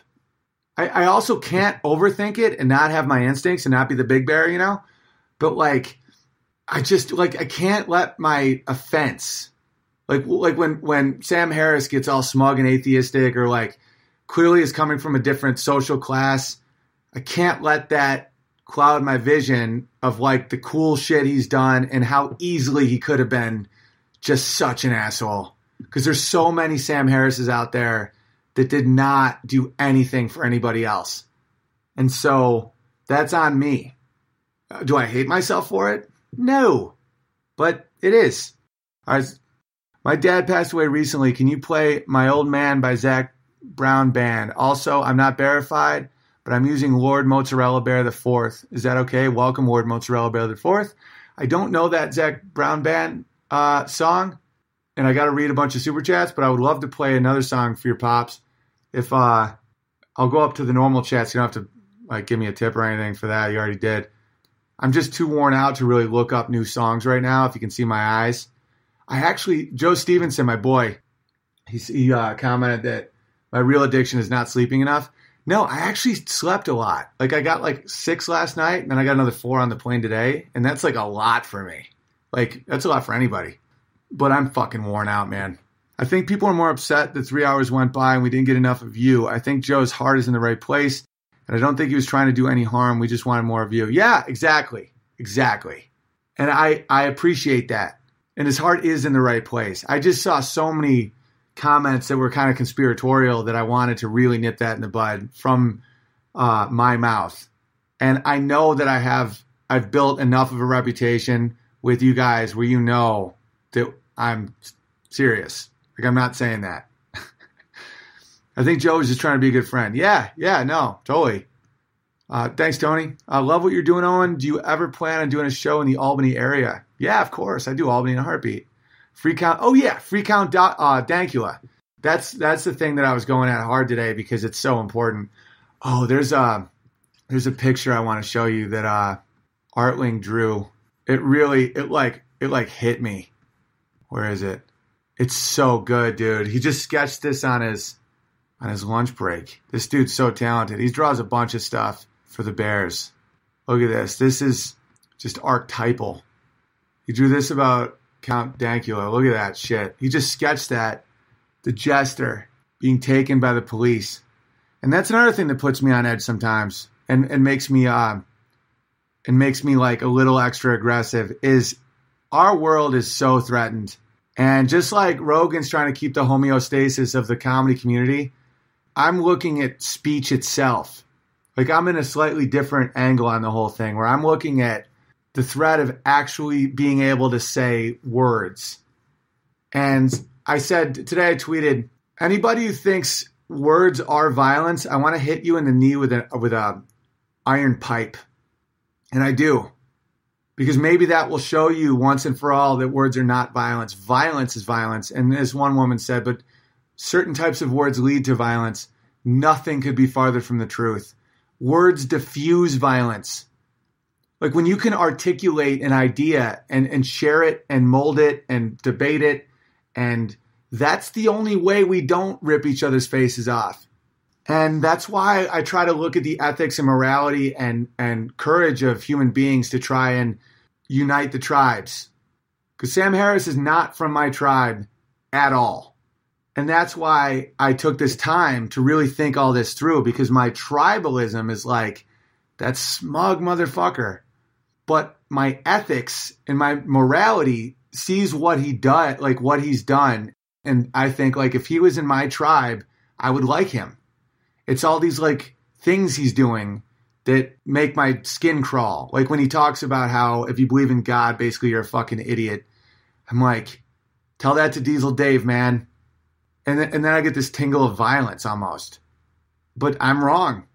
I also can't overthink it and not have my instincts and not be the big bear, you know? But like, I can't let my offense, like when Sam Harris gets all smug and atheistic or like clearly is coming from a different social class, I can't let that cloud my vision of like the cool shit he's done and how easily he could have been just such an asshole. Because there's so many Sam Harrises out there that did not do anything for anybody else. And so that's on me. Do I hate myself for it? No, but it is. My dad passed away recently. Can you play My Old Man by Zac Brown Band? Also, I'm not verified, but I'm using Lord Mozzarella Bear IV. Is that okay? Welcome, Lord Mozzarella Bear IV. I don't know that Zac Brown Band song, and I got to read a bunch of super chats, but I would love to play another song for your pops. If I'll go up to the normal chats. You don't have to like give me a tip or anything for that. You already did. I'm just too worn out to really look up new songs right now. If you can see my eyes, Joe Stevenson, my boy, he commented that my real addiction is not sleeping enough. No, I actually slept a lot. Like I got like 6 last night, and then I got another 4 on the plane today, and that's like a lot for me. Like that's a lot for anybody. But I'm fucking worn out, man. I think people are more upset that 3 hours went by and we didn't get enough of you. I think Joe's heart is in the right place, and I don't think he was trying to do any harm. We just wanted more of you. Yeah, exactly. And I appreciate that. And his heart is in the right place. I just saw so many comments that were kind of conspiratorial that I wanted to really nip that in the bud from my mouth. And I know that I've built enough of a reputation with you guys where you know that I'm serious. Like, I'm not saying that. I think Joe was just trying to be a good friend. Yeah, no, totally. Thanks, Tony. I love what you're doing, Owen. Do you ever plan on doing a show in the Albany area? Yeah, of course. I do Albany in a heartbeat. Free Count. Oh yeah, Free Count Dankula. That's the thing that I was going at hard today because it's so important. Oh, there's a picture I want to show you that Artling drew. It hit me. Where is it? It's so good, dude. He just sketched this on his lunch break. This dude's so talented. He draws a bunch of stuff for the Bears. Look at this. This is just archetypal. He drew this about Count Dankula. Look at that shit. He just sketched that. The jester being taken by the police. And that's another thing that puts me on edge sometimes and makes me like a little extra aggressive is our world is so threatened. And just like Rogan's trying to keep the homeostasis of the comedy community, I'm looking at speech itself. Like I'm in a slightly different angle on the whole thing where I'm looking at the threat of actually being able to say words. And I said, today I tweeted, anybody who thinks words are violence, I want to hit you in the knee with a iron pipe. And I do. Because maybe that will show you once and for all that words are not violence. Violence is violence. And as one woman said, but certain types of words lead to violence. Nothing could be farther from the truth. Words diffuse violence. Like when you can articulate an idea and share it and mold it and debate it, and that's the only way we don't rip each other's faces off. And that's why I try to look at the ethics and morality and courage of human beings to try and unite the tribes. Because Sam Harris is not from my tribe at all. And that's why I took this time to really think all this through, because my tribalism is like, that smug motherfucker. But my ethics and my morality sees what he does, like what he's done. And I think like if he was in my tribe, I would like him. It's all these like things he's doing that make my skin crawl. Like when he talks about how if you believe in God, basically you're a fucking idiot. I'm like, tell that to Diesel Dave, man. And then I get this tingle of violence almost. But I'm wrong.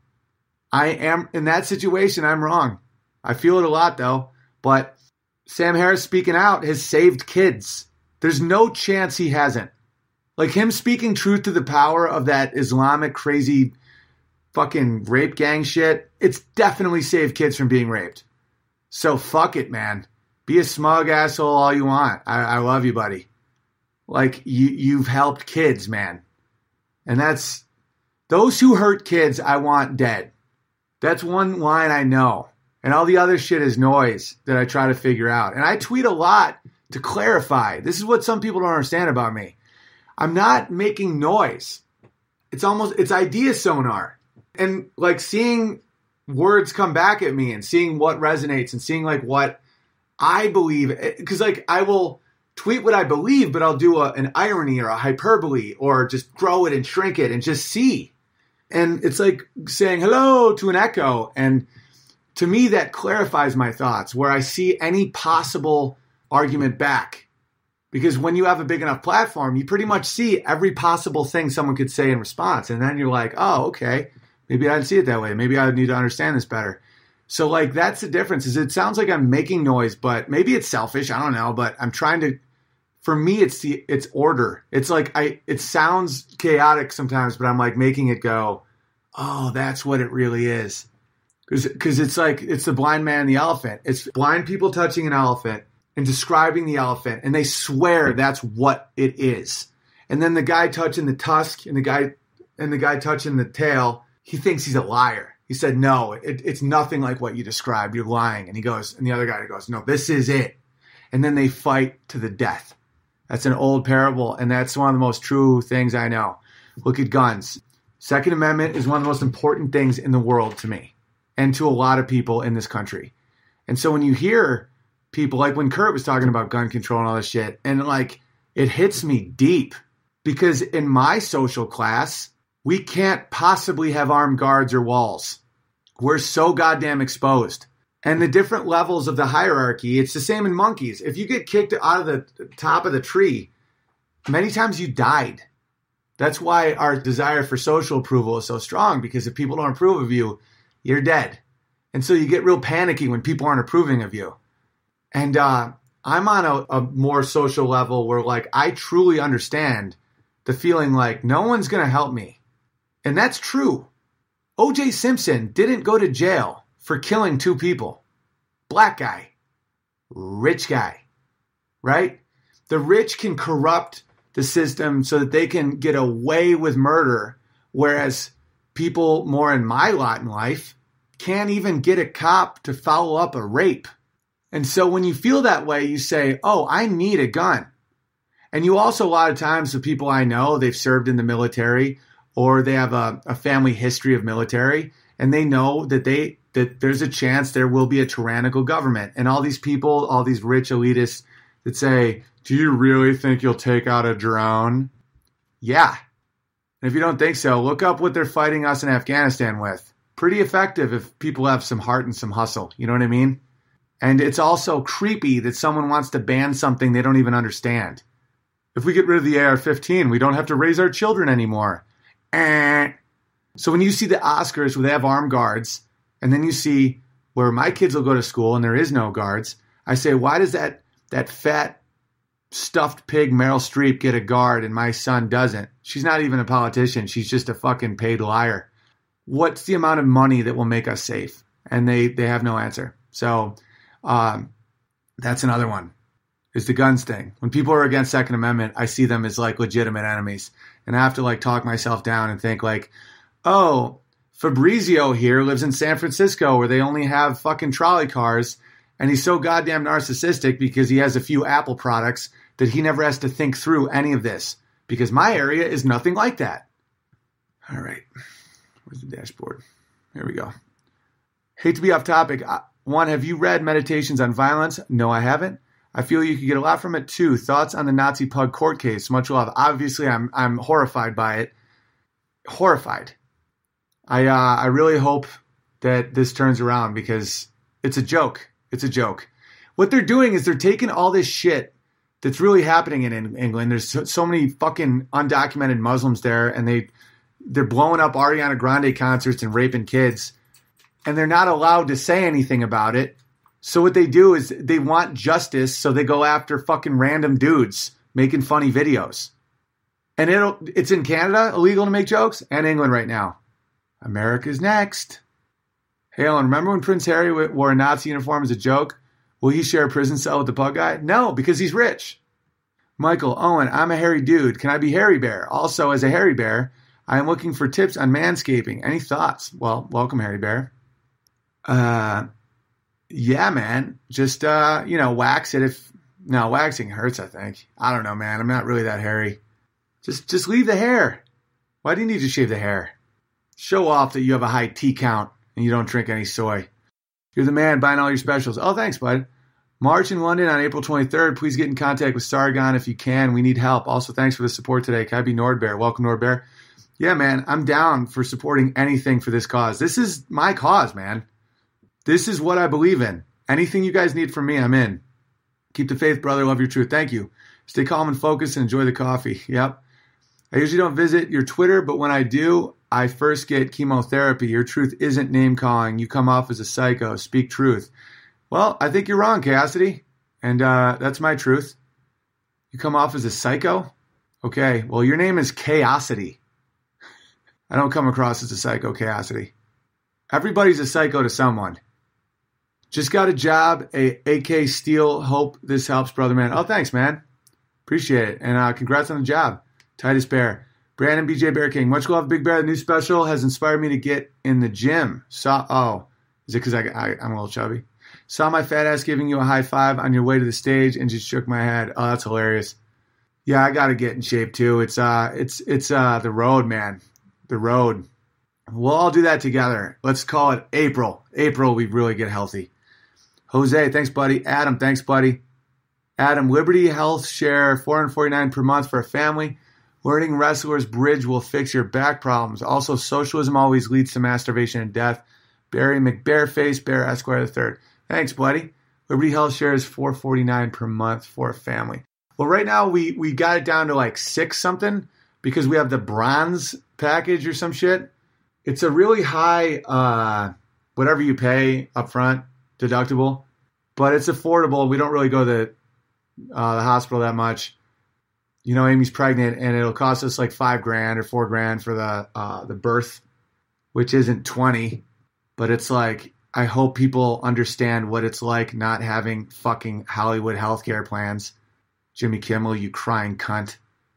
I am in that situation. I'm wrong. I feel it a lot though. But Sam Harris speaking out has saved kids. There's no chance he hasn't. Like him speaking truth to the power of that Islamic crazy fucking rape gang shit, it's definitely saved kids from being raped. So fuck it, man. Be a smug asshole all you want. I love you, buddy. Like you've helped kids, man. And that's those who hurt kids I want dead. That's one line I know. And all the other shit is noise that I try to figure out. And I tweet a lot to clarify. This is what some people don't understand about me. I'm not making noise. It's idea sonar. And like seeing words come back at me and seeing what resonates and seeing like what I believe. Because like I will tweet what I believe, but I'll do an irony or a hyperbole or just grow it and shrink it and just see. And it's like saying hello to an echo. And to me, that clarifies my thoughts where I see any possible argument back. Because when you have a big enough platform, you pretty much see every possible thing someone could say in response. And then you're like, oh, okay, maybe I didn't see it that way. Maybe I need to understand this better. So like, that's the difference is it sounds like I'm making noise, but maybe it's selfish. I don't know, but I'm trying to, for me, it's order. It's like, it sounds chaotic sometimes, but I'm like making it go, oh, that's what it really is. Because it's like, it's the blind man and the elephant. It's blind people touching an elephant and describing the elephant, and they swear that's what it is. And then the guy touching the tusk and the guy touching the tail, he thinks he's a liar. He said, no, it's nothing like what you described. You're lying. And he goes, and the other guy goes, no, this is it. And then they fight to the death. That's an old parable, and that's one of the most true things I know. Look at guns. Second Amendment is one of the most important things in the world to me and to a lot of people in this country. And so when you hear people like when Kurt was talking about gun control and all this shit, and like it hits me deep because in my social class, we can't possibly have armed guards or walls. We're so goddamn exposed. And the different levels of the hierarchy, it's the same in monkeys. If you get kicked out of the top of the tree, many times you died. That's why our desire for social approval is so strong, because if people don't approve of you, you're dead. And so you get real panicky when people aren't approving of you. And I'm on a more social level where like I truly understand the feeling like no one's going to help me. And that's true. O.J. Simpson didn't go to jail for killing 2 people. Black guy, rich guy, right? The rich can corrupt the system so that they can get away with murder, whereas people more in my lot in life can't even get a cop to follow up a rape. And so when you feel that way, you say, oh, I need a gun. And you also, a lot of times, the people I know, they've served in the military or they have a family history of military, and they know that that there's a chance there will be a tyrannical government. And all these people, all these rich elitists that say, do you really think you'll take out a drone? Yeah. And if you don't think so, look up what they're fighting us in Afghanistan with. Pretty effective if people have some heart and some hustle. You know what I mean? And it's also creepy that someone wants to ban something they don't even understand. If we get rid of the AR-15, we don't have to raise our children anymore. So when you see the Oscars where they have armed guards, and then you see where my kids will go to school and there is no guards, I say, why does that fat, stuffed pig Meryl Streep get a guard and my son doesn't? She's not even a politician. She's just a fucking paid liar. What's the amount of money that will make us safe? And they have no answer. So that's another one, is the guns thing. When people are against Second Amendment, I see them as like legitimate enemies. And I have to like talk myself down and think like, oh, Fabrizio here lives in San Francisco where they only have fucking trolley cars. And he's so goddamn narcissistic because he has a few Apple products that he never has to think through any of this. Because my area is nothing like that. All right. Where's the dashboard? Here we go. Hate to be off topic. 1, have you read Meditations on Violence? No, I haven't. I feel you could get a lot from it. 2, thoughts on the Nazi pug court case? Much love. Obviously, I'm horrified by it. Horrified. I really hope that this turns around because it's a joke. It's a joke. What they're doing is they're taking all this shit that's really happening in England. There's so many fucking undocumented Muslims there, and they're blowing up Ariana Grande concerts and raping kids, and they're not allowed to say anything about it. So what they do is they want justice, so they go after fucking random dudes making funny videos. And it's in Canada, illegal to make jokes, and England right now. America's next. Hey, Ellen, remember when Prince Harry wore a Nazi uniform as a joke? Will he share a prison cell with the pug guy? No, because he's rich. Michael, Owen, I'm a hairy dude. Can I be Hairy Bear? Also, as a hairy bear, I am looking for tips on manscaping. Any thoughts? Well, welcome, Hairy Bear. Yeah, man. Just, wax it No, waxing hurts, I think. I don't know, man. I'm not really that hairy. Just leave the hair. Why do you need to shave the hair? Show off that you have a high T count and you don't drink any soy. You're the man buying all your specials. Oh, thanks, bud. March in London on April 23rd. Please get in contact with Sargon if you can. We need help. Also, thanks for the support today. Can I be Nordbear? Welcome, Nordbear. Yeah, man. I'm down for supporting anything for this cause. This is my cause, man. This is what I believe in. Anything you guys need from me, I'm in. Keep the faith, brother. Love your truth. Thank you. Stay calm and focused and enjoy the coffee. Yep. I usually don't visit your Twitter, but when I do, I first get chemotherapy. Your truth isn't name-calling. You come off as a psycho. Speak truth. Well, I think you're wrong, Cassidy. And that's my truth. You come off as a psycho? Okay. Well, your name is Chaosity. I don't come across as a psycho, Chaosity. Everybody's a psycho to someone. Just got a job, AK Steel. Hope this helps, brother man. Oh, thanks, man. Appreciate it. And congrats on the job. Titus Bear. Brandon BJ Bear King. Much love, Big Bear. The new special has inspired me to get in the gym. Is it because I'm a little chubby? Saw my fat ass giving you a high five on your way to the stage and just shook my head. Oh, that's hilarious. Yeah, I got to get in shape too. It's the road, man. The road. We'll all do that together. Let's call it April. April, we really get healthy. Jose, thanks, buddy. Adam, thanks, buddy. Adam, Liberty Health Share, $449 per month for a family. Learning Wrestlers Bridge will fix your back problems. Also, socialism always leads to masturbation and death. Barry McBareface, Bear Esquire III. Thanks, buddy. Liberty Health Share is $449 per month for a family. Well, right now we got it down to like 6 something because we have the bronze package or some shit. It's a really high, whatever you pay up front, deductible, but it's affordable. We don't really go the hospital that much. You know, Amy's pregnant, and it'll cost us like $5,000 or $4,000 for the birth, which isn't 20, but it's like, I hope people understand what it's like not having fucking Hollywood healthcare plans. Jimmy Kimmel, you crying cunt.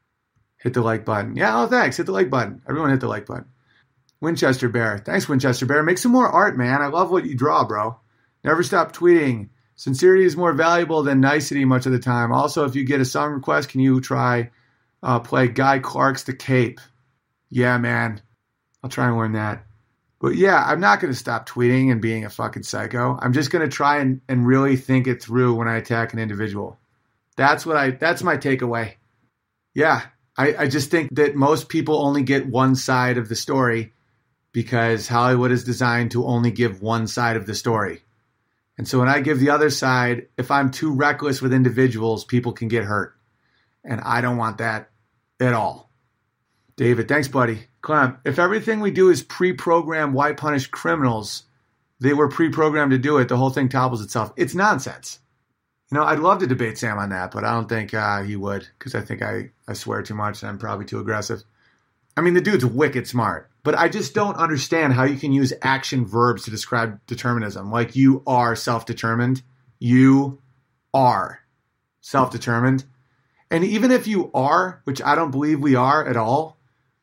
Hit the like button. Yeah, oh, thanks. Hit the like button. Everyone hit the like button. Winchester Bear. Thanks, Winchester Bear. Make some more art, man. I love what you draw, bro. Never stop tweeting. Sincerity is more valuable than nicety much of the time. Also, if you get a song request, can you try play Guy Clark's The Cape? Yeah, man. I'll try and learn that. But yeah, I'm not going to stop tweeting and being a fucking psycho. I'm just going to try and really think it through when I attack an individual. That's my takeaway. Yeah, I just think that most people only get one side of the story because Hollywood is designed to only give one side of the story. And so when I give the other side, if I'm too reckless with individuals, people can get hurt. And I don't want that at all. David, thanks, buddy. Clem, if everything we do is pre-programmed, why punish criminals? They were pre-programmed to do it. The whole thing topples itself. It's nonsense. You know, I'd love to debate Sam on that, but I don't think he would, because I think I swear too much and I'm probably too aggressive. I mean, the dude's wicked smart, but I just don't understand how you can use action verbs to describe determinism. Like, you are self-determined. You are self-determined. And even if you are, which I don't believe we are at all,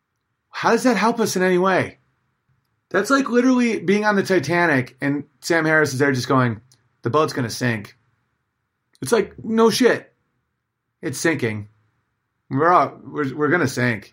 how does that help us in any way? That's like literally being on the Titanic and Sam Harris is there just going, the boat's going to sink. It's like, no shit. It's sinking. We're going to sink.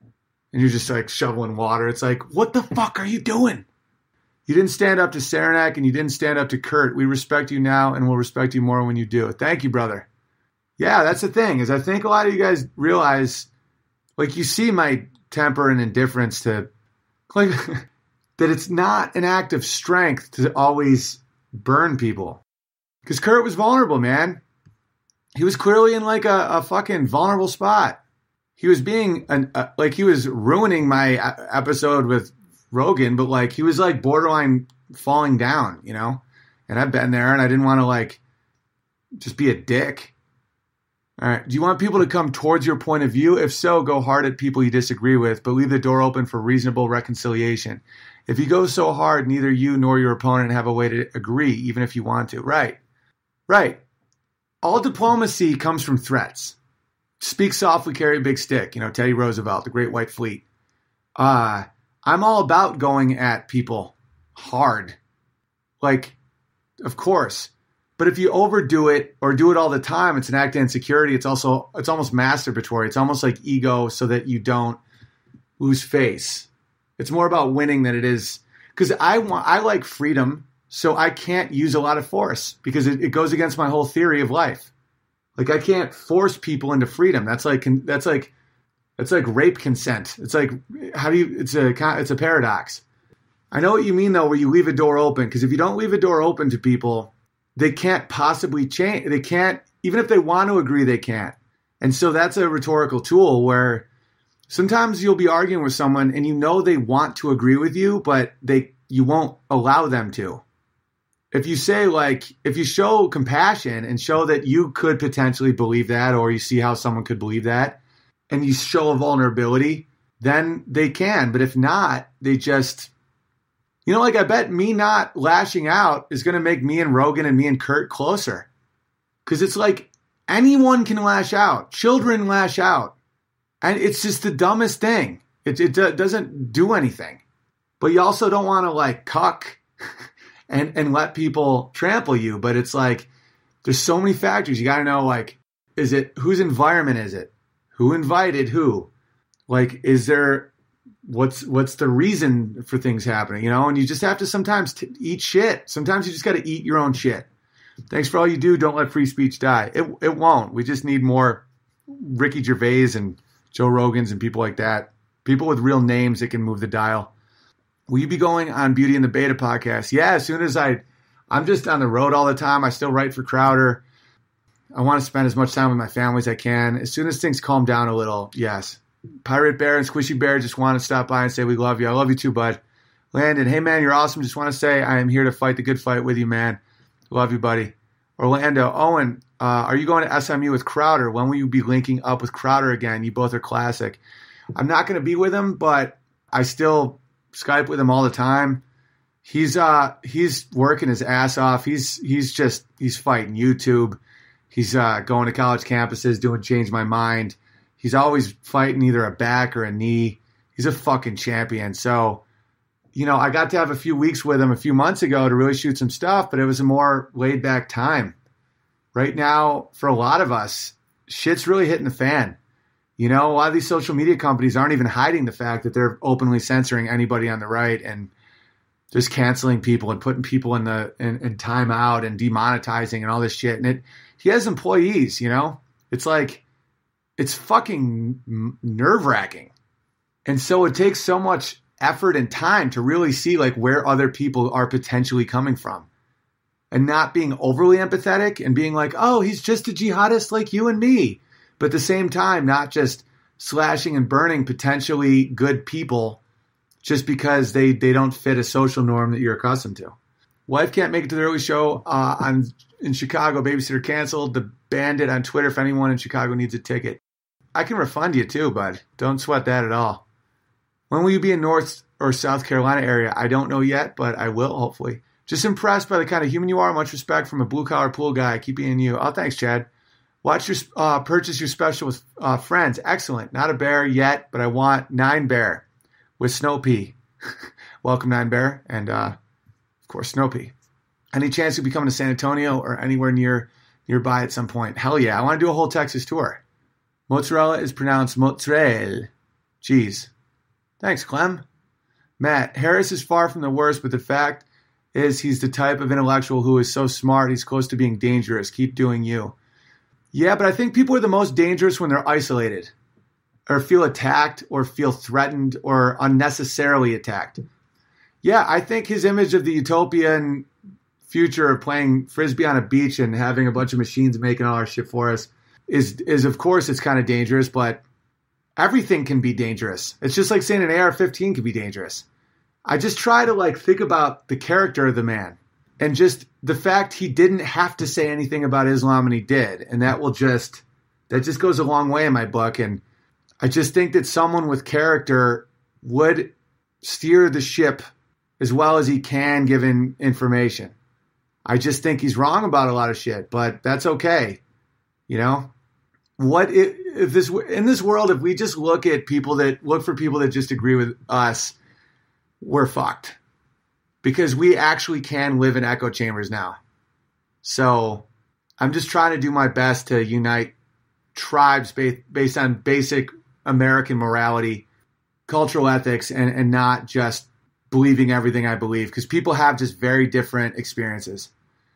And you're just like shoveling water. It's like, what the fuck are you doing? You didn't stand up to Saranac and you didn't stand up to Kurt. We respect you now and we'll respect you more when you do. Thank you, brother. Yeah, that's the thing, is I think a lot of you guys realize, like, you see my temper and indifference to, like, that it's not an act of strength to always burn people. Because Kurt was vulnerable, man. He was clearly in, like, a fucking vulnerable spot. He was being, like, he was ruining my episode with Rogan, but, like, he was, like, borderline falling down, you know? And I've been there, and I didn't want to, like, just be a dick. All right. Do you want people to come towards your point of view? If so, go hard at people you disagree with, but leave the door open for reasonable reconciliation. If you go so hard, neither you nor your opponent have a way to agree, even if you want to. Right. Right. All diplomacy comes from threats. Speak softly, carry a big stick. You know, Teddy Roosevelt, the Great White Fleet. I'm all about going at people hard. Like, of course. But if you overdo it or do it all the time, it's an act of insecurity. It's almost masturbatory. It's almost like ego so that you don't lose face. It's more about winning than it is. Because I like freedom, so I can't use a lot of force because it goes against my whole theory of life. Like, I can't force people into freedom. That's like rape consent. It's like, it's a paradox. I know what you mean though, where you leave a door open, because if you don't leave a door open to people, they can't possibly change. They can't, even if they want to agree, they can't. And so that's a rhetorical tool where sometimes you'll be arguing with someone and you know they want to agree with you, but you won't allow them to. If you say, like, if you show compassion and show that you could potentially believe that, or you see how someone could believe that, and you show a vulnerability, then they can. But if not, they just... You know, like, I bet me not lashing out is going to make me and Rogan and me and Kurt closer. Because it's like anyone can lash out. Children lash out. And it's just the dumbest thing. It doesn't do anything. But you also don't want to, like, cuck and let people trample you. But it's like, there's so many factors. You got to know, like, whose environment is it? Who invited who? Like, is there... What's the reason for things happening, you know? And you just have to sometimes eat shit. Sometimes you just got to eat your own shit. Thanks for all you do. Don't let free speech die. It won't. We just need more Ricky Gervais and Joe Rogans and people like that. People with real names that can move the dial. Will you be going on Beauty and the Beta podcast? Yeah, as soon as I'm just on the road all the time. I still write for Crowder. I want to spend as much time with my family as I can. As soon as things calm down a little, yes. Pirate Bear and Squishy Bear just want to stop by and say we love you. I love you too, bud. Landon, hey man, you're awesome. Just want to say I am here to fight the good fight with you, man. Love you, buddy. Orlando, Owen, Are you going to SMU with Crowder? When will you be linking up with Crowder again? You both are classic. I'm not going to be with him, but I still Skype with him all the time. He's working his ass off. He's fighting YouTube. He's going to college campuses, doing Change My Mind. He's always fighting either a back or a knee. He's a fucking champion. So, I got to have a few weeks with him a few months ago to really shoot some stuff, but it was a more laid back time. Right now, for a lot of us, shit's really hitting the fan. A lot of these social media companies aren't even hiding the fact that they're openly censoring anybody on the right and just canceling people and putting people in time out and demonetizing and all this shit. And he has employees, It's like, it's fucking nerve-wracking. And so it takes so much effort and time to really see like where other people are potentially coming from and not being overly empathetic and being like, oh, he's just a jihadist like you and me. But at the same time, not just slashing and burning potentially good people just because they don't fit a social norm that you're accustomed to. Wife can't make it to the early show in Chicago. Babysitter canceled. The Bandit on Twitter if anyone in Chicago needs a ticket. I can refund you too, bud. Don't sweat that at all. When will you be in North or South Carolina area? I don't know yet, but I will, hopefully. Just impressed by the kind of human you are. Much respect from a blue-collar pool guy. Keep being you. Oh, thanks, Chad. Purchase your special with friends. Excellent. Not a bear yet, but I want 9 Bear with Snow Pea. Welcome, 9 Bear. And, of course, Snow Pea. Any chance you'll be coming to San Antonio or anywhere nearby at some point? Hell yeah. I want to do a whole Texas tour. Mozzarella is pronounced mozzarella. Jeez. Thanks, Clem. Matt, Harris is far from the worst, but the fact is he's the type of intellectual who is so smart he's close to being dangerous. Keep doing you. Yeah, but I think people are the most dangerous when they're isolated or feel attacked or feel threatened or unnecessarily attacked. Yeah, I think his image of the utopian future of playing Frisbee on a beach and having a bunch of machines making all our shit for us is of course, it's kind of dangerous, but everything can be dangerous. It's just like saying an AR-15 can be dangerous. I just try to think about the character of the man and just the fact he didn't have to say anything about Islam and he did. And that just goes a long way in my book. And I just think that someone with character would steer the ship as well as he can given information. I just think he's wrong about a lot of shit, but that's okay. What if in this world, if we just look for people that just agree with us, we're fucked because we actually can live in echo chambers now. So I'm just trying to do my best to unite tribes based on basic American morality, cultural ethics, and not just believing everything I believe because people have just very different experiences.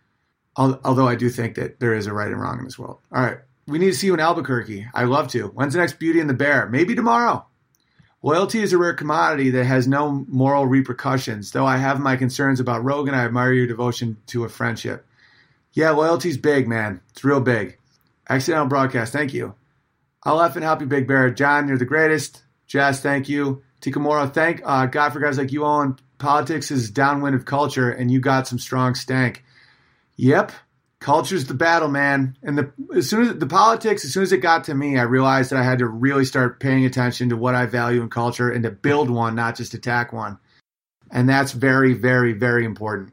Although I do think that there is a right and wrong in this world. All right. We need to see you in Albuquerque. I'd love to. When's the next Beauty and the Bear? Maybe tomorrow. Loyalty is a rare commodity that has no moral repercussions. Though I have my concerns about Rogan, I admire your devotion to a friendship. Yeah, loyalty's big, man. It's real big. Accidental broadcast. Thank you. I'll F and help you, Big Bear. John, you're the greatest. Jazz, thank you. Tikamora, thank God for guys like you, Owen. Politics is downwind of culture, and you got some strong stank. Yep. Culture's the battle, man. And as soon as it got to me, I realized that I had to really start paying attention to what I value in culture and to build one, not just attack one. And that's very, very, very important.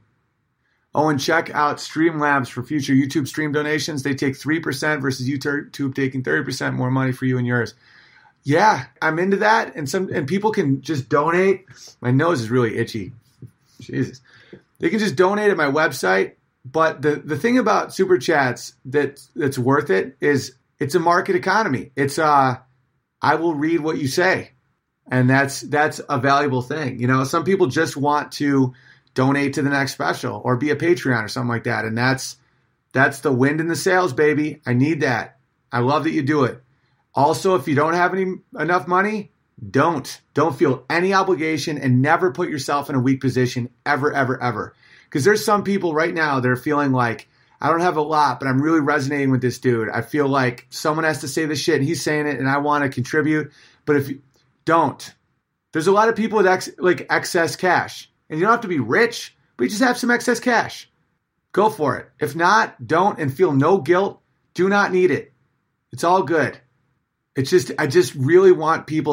Oh, and check out Streamlabs for future YouTube stream donations. They take 3% versus YouTube taking 30% more money for you and yours. Yeah, I'm into that. And people can just donate. My nose is really itchy. Jesus. They can just donate at my website. But the thing about Super Chats that's worth it is it's a market economy. It's I will read what you say. And that's a valuable thing. Some people just want to donate to the next special or be a Patreon or something like that. And that's the wind in the sails, baby. I need that. I love that you do it. Also, if you don't have enough money, don't feel any obligation and never put yourself in a weak position ever, ever, ever. Because there's some people right now that are feeling like, I don't have a lot, but I'm really resonating with this dude. I feel like someone has to say this shit and he's saying it and I want to contribute. But if you don't, there's a lot of people with excess cash. And you don't have to be rich, but you just have some excess cash. Go for it. If not, don't, and feel no guilt. Do not need it. It's all good. It's just I just really want people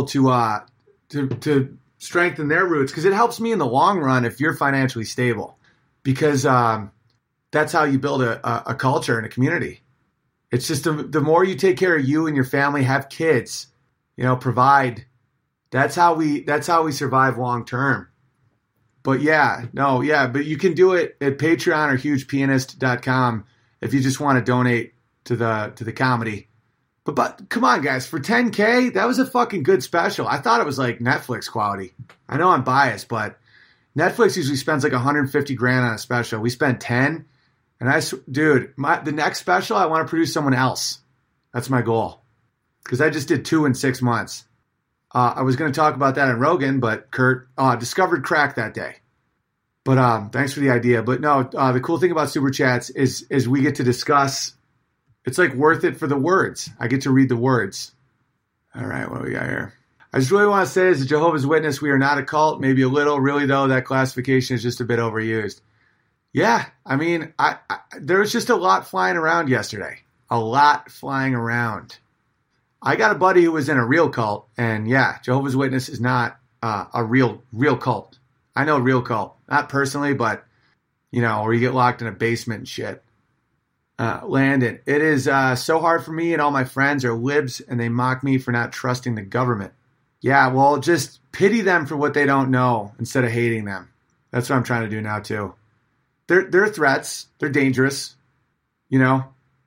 to strengthen their roots because it helps me in the long run if you're financially stable. Because that's how you build a culture and a community. It's just the more you take care of you and your family, have kids, provide. That's how we survive long term. But but you can do it at Patreon or hugepianist.com if you just want to donate to the comedy. But come on, guys, for $10K, that was a fucking good special. I thought it was like Netflix quality. I know I'm biased, but Netflix usually spends like $150,000 on a special. We spent 10, and the next special I want to produce someone else. That's my goal, because I just did 2 in 6 months. I was going to talk about that in Rogan, but Kurt discovered crack that day. But thanks for the idea. But no, the cool thing about Super Chats is we get to discuss. It's like worth it for the words. I get to read the words. All right, what do we got here? I just really want to say as a Jehovah's Witness, we are not a cult. Maybe a little. Really, though, that classification is just a bit overused. Yeah, I mean, there was just a lot flying around yesterday. A lot flying around. I got a buddy who was in a real cult, and yeah, Jehovah's Witness is not a real cult. I know a real cult. Not personally, but, where you get locked in a basement and shit. Landon, it is so hard for me and all my friends are libs and they mock me for not trusting the government. Yeah, well, just pity them for what they don't know instead of hating them. That's what I'm trying to do now, too. They're threats. They're dangerous. The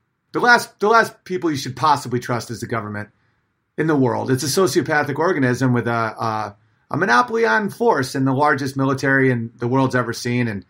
last people you should possibly trust is the government in the world. It's a sociopathic organism with a monopoly on force and the largest military in the world's ever seen. And,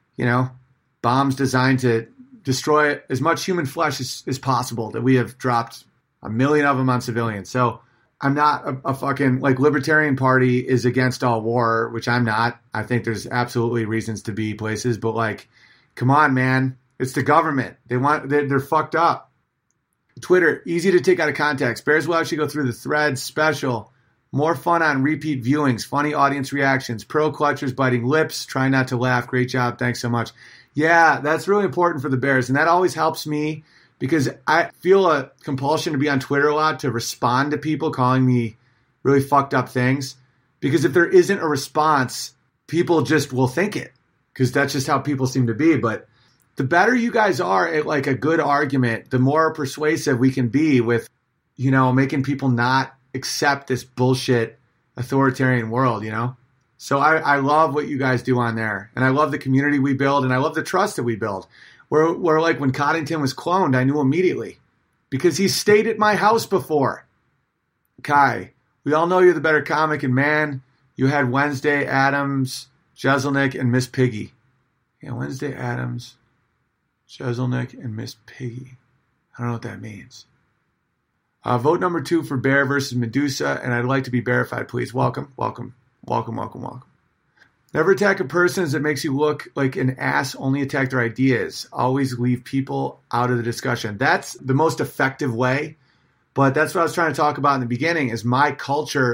bombs designed to destroy as much human flesh as possible, that we have dropped 1 million of them on civilians. So I'm not a fucking, libertarian party is against all war, which I'm not. I think there's absolutely reasons to be places, but come on, man. It's the government. They're fucked up. Twitter, easy to take out of context. Bears will actually go through the threads. Special. More fun on repeat viewings. Funny audience reactions. Pearl clutchers biting lips. Try not to laugh. Great job. Thanks so much. Yeah, that's really important for the Bears. And that always helps me because I feel a compulsion to be on Twitter a lot to respond to people calling me really fucked up things. Because if there isn't a response, people just will think it. Because that's just how people seem to be. But the better you guys are at a good argument, the more persuasive we can be with, making people not accept this bullshit authoritarian world, So I love what you guys do on there. And I love the community we build, and I love the trust that we build. Where when Coddington was cloned, I knew immediately. Because he stayed at my house before. Kai, we all know you're the better comic, and man, you had Wednesday Addams, Jeselnik, and Miss Piggy. Yeah, Wednesday Addams, Jeselnik, and Miss Piggy. I don't know what that means. Vote number 2 for Bear versus Medusa, and I'd like to be verified, please. Welcome. Never attack a person as it makes you look like an ass. Only attack their ideas. Always leave people out of the discussion. That's the most effective way. But that's what I was trying to talk about in the beginning is my culture,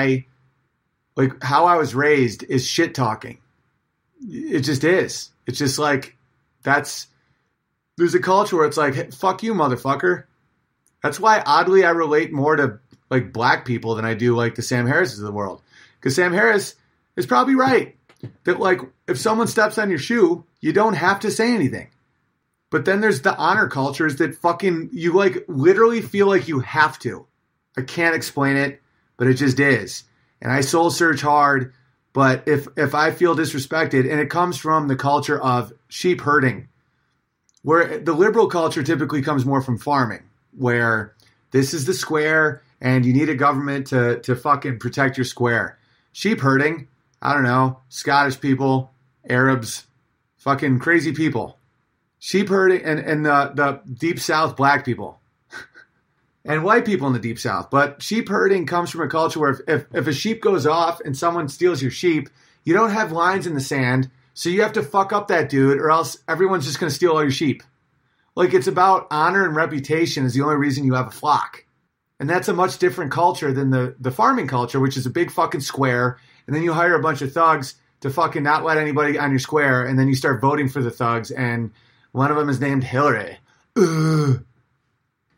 how I was raised is shit talking. It just is. It's just there's a culture where it's hey, fuck you, motherfucker. That's why, oddly, I relate more to black people than I do the Sam Harrises of the world. Because Sam Harris is probably right that if someone steps on your shoe, you don't have to say anything. But then there's the honor cultures that fucking you literally feel like you have to. I can't explain it, but it just is. And I soul search hard, but if I feel disrespected, and it comes from the culture of sheep herding, where the liberal culture typically comes more from farming, where this is the square and you need a government to fucking protect your square. Sheep herding, I don't know, Scottish people, Arabs, fucking crazy people. Sheep herding and the deep south black people and white people in the deep south. But sheep herding comes from a culture where if a sheep goes off and someone steals your sheep, you don't have lines in the sand, so you have to fuck up that dude or else everyone's just going to steal all your sheep. It's about honor and reputation is the only reason you have a flock. And that's a much different culture than the farming culture, which is a big fucking square. And then you hire a bunch of thugs to fucking not let anybody on your square. And then you start voting for the thugs. And one of them is named Hillary.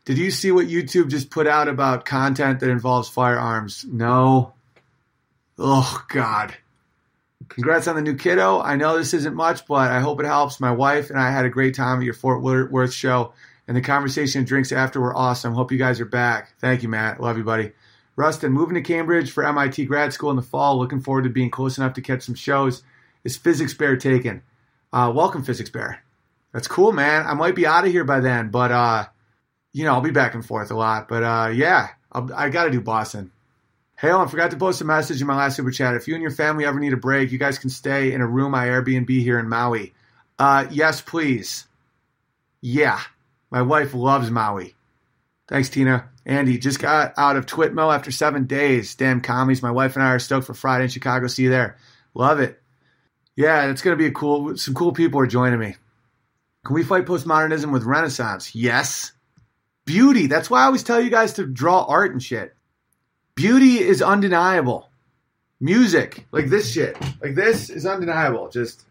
Did you see what YouTube just put out about content that involves firearms? No. Oh, God. Congrats on the new kiddo. I know this isn't much, but I hope it helps. My wife and I had a great time at your Fort Worth show, and the conversation and drinks after were awesome. Hope you guys are back. Thank you, Matt. Love you, buddy. Rustin, moving to Cambridge for MIT grad school in the fall. Looking forward to being close enough to catch some shows. Is Physics Bear taken? Welcome, Physics Bear. That's cool, man. I might be out of here by then, but, I'll be back and forth a lot. But, I got to do Boston. Hey, I forgot to post a message in my last super chat. If you and your family ever need a break, you guys can stay in a room I Airbnb here in Maui. Yes, please. Yeah. My wife loves Maui. Thanks, Tina. Andy, just got out of Twitmo after 7 days. Damn commies. My wife and I are stoked for Friday in Chicago. See you there. Love it. Yeah, it's going to be some cool people are joining me. Can we fight postmodernism with Renaissance? Yes. Beauty. That's why I always tell you guys to draw art and shit. Beauty is undeniable. Music, like this shit. Like this is undeniable. Just...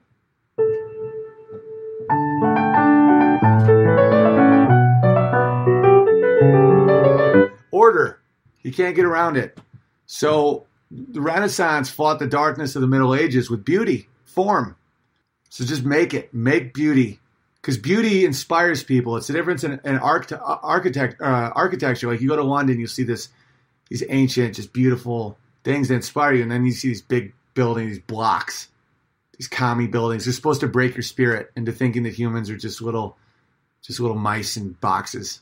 order. You can't get around it. So the Renaissance fought the darkness of the Middle Ages with beauty, form. So just make it. Make beauty. Because beauty inspires people. It's the difference in architecture. Like you go to London, you'll see these ancient, just beautiful things that inspire you. And then you see these big buildings, these blocks, these commie buildings. They're supposed to break your spirit into thinking that humans are just little mice in boxes.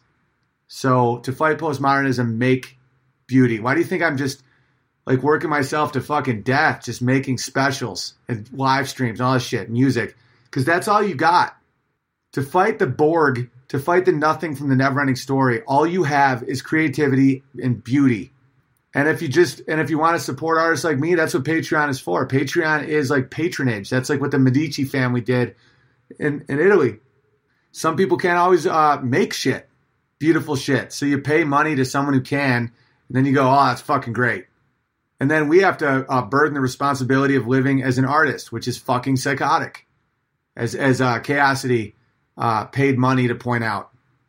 So to fight postmodernism, make beauty. Why do you think I'm just like working myself to fucking death, just making specials and live streams and all this shit, music? Because that's all you got. To fight the Borg, to fight the nothing from the never-ending story, all you have is creativity and beauty. And if you want to support artists like me, that's what Patreon is for. Patreon is like patronage. That's like what the Medici family did in Italy. Some people can't always make shit. Beautiful shit. So you pay money to someone who can, and then you go, oh, that's fucking great. And then we have to burden the responsibility of living as an artist, which is fucking psychotic. As Chaosity paid money to point out.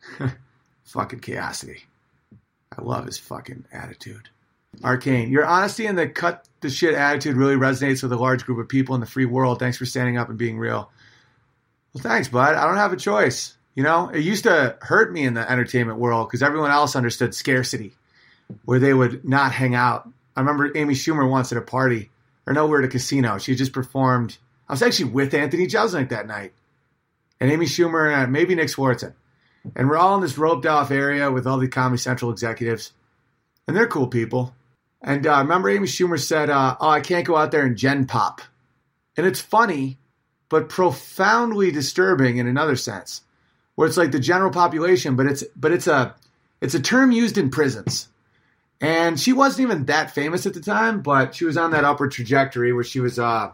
Fucking Chaosity. I love his fucking attitude. Arcane, your honesty and the cut the shit attitude really resonates with a large group of people in the free world. Thanks for standing up and being real. Well, thanks, bud. I don't have a choice. It used to hurt me in the entertainment world because everyone else understood scarcity, where they would not hang out. I remember Amy Schumer once at a party, we were at a casino. She just performed. I was actually with Anthony Jeselnik that night, and Amy Schumer and maybe Nick Swartzen. And we're all in this roped off area with all the Comedy Central executives, and they're cool people. And I remember Amy Schumer said, I can't go out there and gen pop. And it's funny, but profoundly disturbing in another sense, where it's like the general population, but it's a term used in prisons. And she wasn't even that famous at the time, but she was on that upward trajectory where she was, and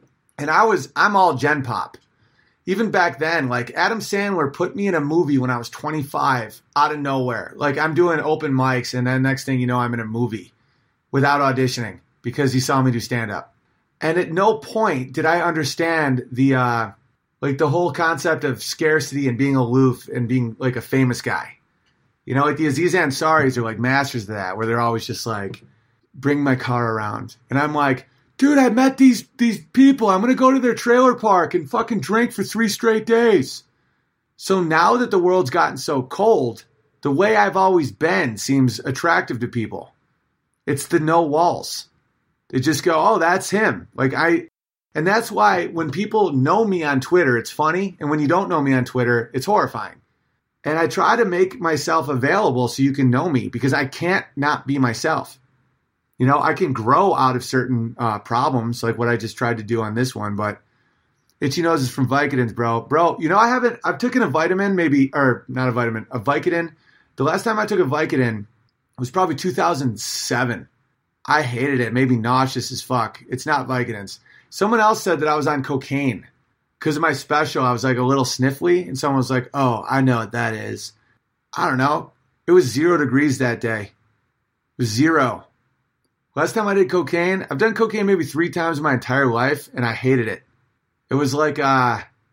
I'm all gen pop. Even back then, like Adam Sandler put me in a movie when I was 25 out of nowhere. Like I'm doing open mics and then next thing you know, I'm in a movie without auditioning because he saw me do stand up. And at no point did I understand the whole concept of scarcity and being aloof and being like a famous guy. Like the Aziz Ansari's are like masters of that, where they're always just like, bring my car around. And I'm like, dude, I met these people. I'm going to go to their trailer park and fucking drink for 3 straight days. So now that the world's gotten so cold, the way I've always been seems attractive to people. It's the no walls. They just go, oh, that's him. And that's why when people know me on Twitter, it's funny. And when you don't know me on Twitter, it's horrifying. And I try to make myself available so you can know me because I can't not be myself. I can grow out of certain problems like what I just tried to do on this one. But Itchy Nose is from Vicodins, bro. Bro, I've taken a vitamin a Vicodin. The last time I took a Vicodin was probably 2007. I hated it. It made me nauseous as fuck. It's not Vicodins. Someone else said that I was on cocaine. Because of my special, I was like a little sniffly. And someone was like, oh, I know what that is. I don't know. It was 0 degrees that day. It was 0. Last time I did cocaine, I've done cocaine maybe 3 times in my entire life, and I hated it. It was like,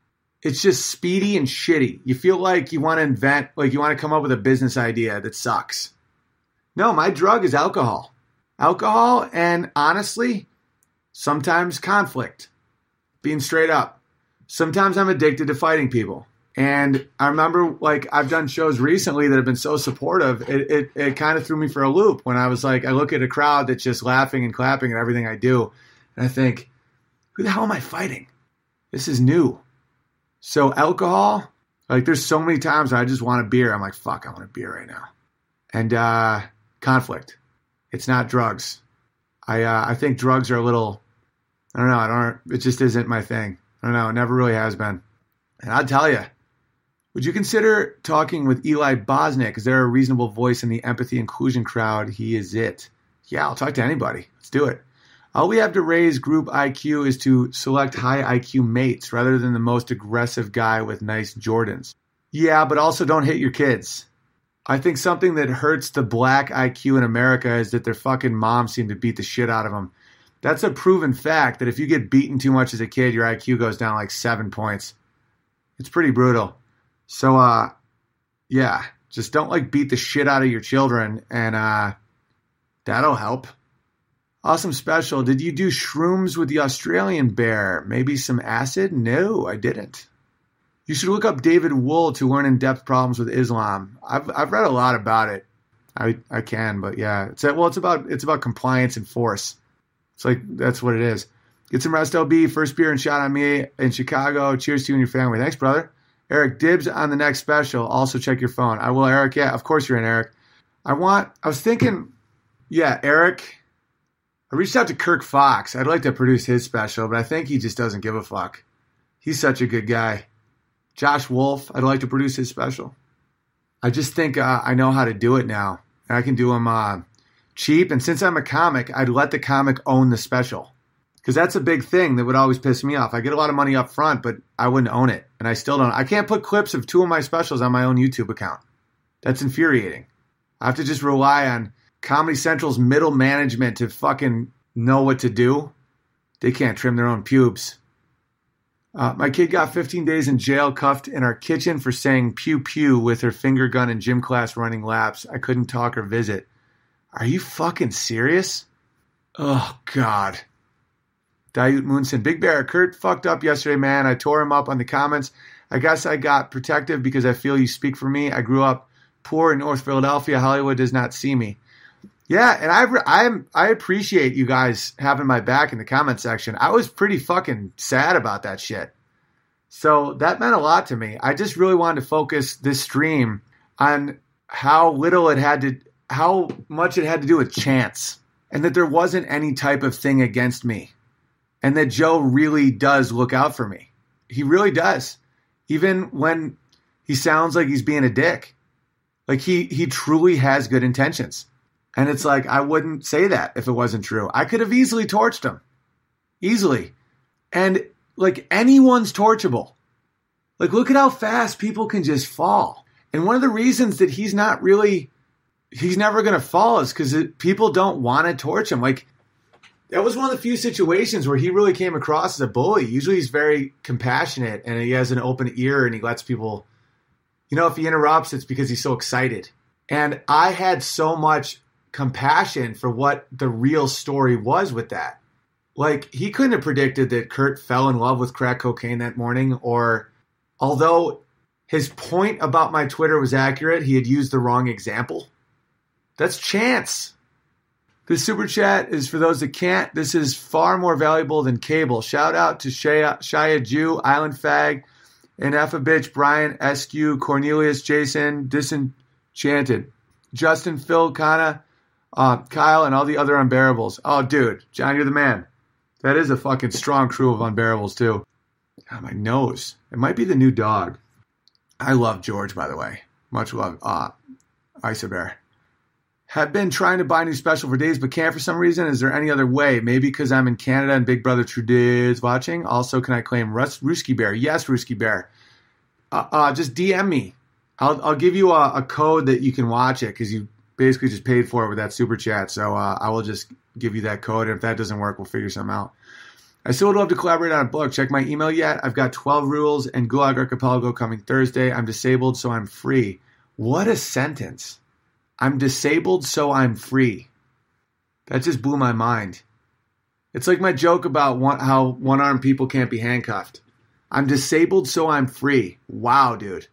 it's just speedy and shitty. You feel like you want to invent, like you want to come up with a business idea that sucks. No, my drug is alcohol. Alcohol and honestly, sometimes conflict. Being straight up. Sometimes I'm addicted to fighting people. And I remember, like, I've done shows recently that have been so supportive, it kind of threw me for a loop when I was like, I look at a crowd that's just laughing and clapping at everything I do, and I think, who the hell am I fighting? This is new. So alcohol, like, there's so many times I just want a beer. I'm like, fuck, I want a beer right now. And conflict. It's not drugs. I think drugs are a little, I don't know, it just isn't my thing. I don't know, it never really has been. And I'll tell you, would you consider talking with Eli Bosnick? Is there a reasonable voice in the empathy inclusion crowd? He is it. Yeah, I'll talk to anybody. Let's do it. All we have to raise group IQ is to select high IQ mates rather than the most aggressive guy with nice Jordans. Yeah, but also don't hit your kids. I think something that hurts the black IQ in America is that their fucking moms seem to beat the shit out of them. That's a proven fact that if you get beaten too much as a kid, your IQ goes down like 7 points. It's pretty brutal. So, yeah, just don't like beat the shit out of your children, and that'll help. Awesome special. Did you do shrooms with the Australian bear? Maybe some acid? No, I didn't. You should look up David Wool to learn in-depth problems with Islam. I've read a lot about it. I can, but yeah, it's about compliance and force. It's like that's what it is. Get some rest, LB. First beer and shot on me in Chicago. Cheers to you and your family. Thanks, brother. Eric, dibs on the next special. Also check your phone. I will, Eric. Yeah, of course you're in, Eric. I was thinking, yeah, Eric. I reached out to Kirk Fox. I'd like to produce his special, but I think he just doesn't give a fuck. He's such a good guy. Josh Wolf, I'd like to produce his special. I just think I know how to do it now. I can do them cheap, and since I'm a comic, I'd let the comic own the special. Because that's a big thing that would always piss me off. I get a lot of money up front, but I wouldn't own it. And I still don't. I can't put clips of 2 of my specials on my own YouTube account. That's infuriating. I have to just rely on Comedy Central's middle management to fucking know what to do. They can't trim their own pubes. My kid got 15 days in jail, cuffed in our kitchen for saying pew pew with her finger gun in gym class running laps. I couldn't talk or visit. Are you fucking serious? Oh, God. Dayut Moonson. Big Bear, Kurt fucked up yesterday, man. I tore him up on the comments. I guess I got protective because I feel you speak for me. I grew up poor in North Philadelphia. Hollywood does not see me. Yeah, and I appreciate you guys having my back in the comment section. I was pretty fucking sad about that shit. So that meant a lot to me. I just really wanted to focus this stream on how much it had to do with chance, and that there wasn't any type of thing against me. And that Joe really does look out for me. He really does. Even when he sounds like he's being a dick. Like he truly has good intentions. And it's like, I wouldn't say that if it wasn't true. I could have easily torched him. Easily. And like anyone's torchable. Like look at how fast people can just fall. And one of the reasons that he's never going to fall is because people don't want to torch him. Like, that was one of the few situations where he really came across as a bully. Usually he's very compassionate and he has an open ear and he lets people, if he interrupts, it's because he's so excited. And I had so much compassion for what the real story was with that. Like, he couldn't have predicted that Kurt fell in love with crack cocaine that morning, or although his point about my Twitter was accurate, he had used the wrong example. That's chance. This super chat is for those that can't. This is far more valuable than cable. Shout out to Shia Jew, Island Fag, and F a Bitch, Brian, SQ, Cornelius, Jason, Disenchanted, Justin, Phil, Kana, Kyle, and all the other unbearables. Oh, dude, John, you're the man. That is a fucking strong crew of unbearables, too. God, my nose. It might be the new dog. I love George, by the way. Much love. Isobear. Have been trying to buy a new special for days, but can't for some reason. Is there any other way? Maybe because I'm in Canada and Big Brother Trudeau is watching. Also, can I claim Ruski Bear? Yes, Ruski Bear. Just DM me. I'll give you a code that you can watch it because you basically just paid for it with that super chat. So I will just give you that code. And if that doesn't work, we'll figure something out. I still would love to collaborate on a book. Check my email yet. I've got 12 Rules and Gulag Archipelago coming Thursday. I'm disabled, so I'm free. What a sentence. I'm disabled, so I'm free. That just blew my mind. It's like my joke about how one-armed people can't be handcuffed. I'm disabled, so I'm free. Wow, dude.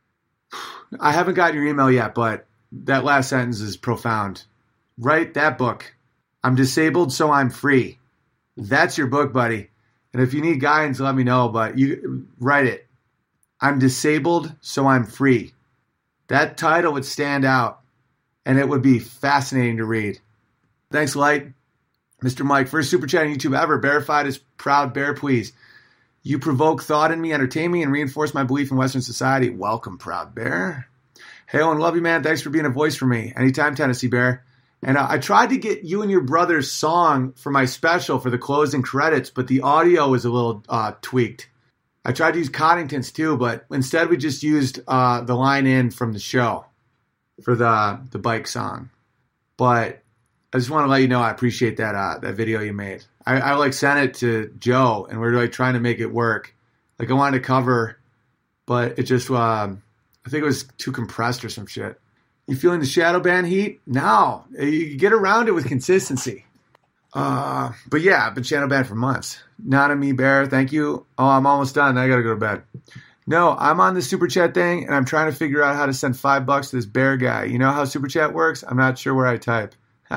I haven't gotten your email yet, but that last sentence is profound. Write that book. I'm disabled, so I'm free. That's your book, buddy. And if you need guidance, let me know, but you write it. I'm disabled, so I'm free. That title would stand out, and it would be fascinating to read. Thanks, Light. Mr. Mike, first super chat on YouTube ever. Verified as Proud Bear, please. You provoke thought in me, entertain me, and reinforce my belief in Western society. Welcome, Proud Bear. Hey, Owen, love you, man. Thanks for being a voice for me. Anytime, Tennessee Bear. And I tried to get you and your brother's song for my special for the closing credits, but the audio was a little tweaked. I tried to use Coddington's too, but instead we just used the line in from the show for the bike song. But I just want to let you know I appreciate that video you made. I sent it to Joe, and we're trying to make it work. I wanted to cover, but it just I think it was too compressed or some shit. You feeling the shadow ban heat? No. You get around it with consistency. But yeah, I've been shadow banned for months. Not a me, Bear. Thank you. Oh, I'm almost done. I got to go to bed. No, I'm on the Super Chat thing, and I'm trying to figure out how to send $5 to this Bear guy. You know how Super Chat works? I'm not sure where I type.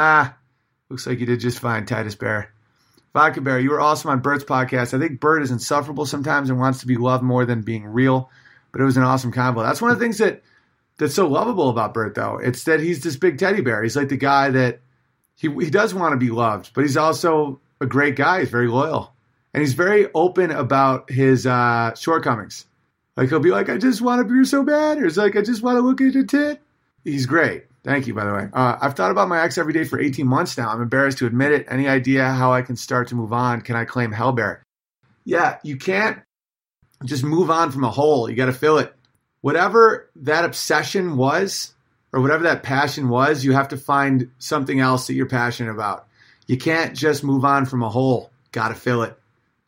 Looks like you did just fine, Titus Bear. Vodka Bear, you were awesome on Bert's podcast. I think Bert is insufferable sometimes and wants to be loved more than being real, but it was an awesome combo. That's one of the things that's so lovable about Bert, though. It's that he's this big teddy bear. He's like the guy that he does want to be loved, but he's also a great guy. He's very loyal. And he's very open about his shortcomings. He'll be like, I just want to be so bad. Or it's like, I just want to look at a tit. He's great. Thank you, by the way. I've thought about my ex every day for 18 months now. I'm embarrassed to admit it. Any idea how I can start to move on? Can I claim Hellbear? Yeah, you can't just move on from a hole. You got to fill it. Whatever that obsession was, or whatever that passion was, you have to find something else that you're passionate about. You can't just move on from a hole. Got to fill it.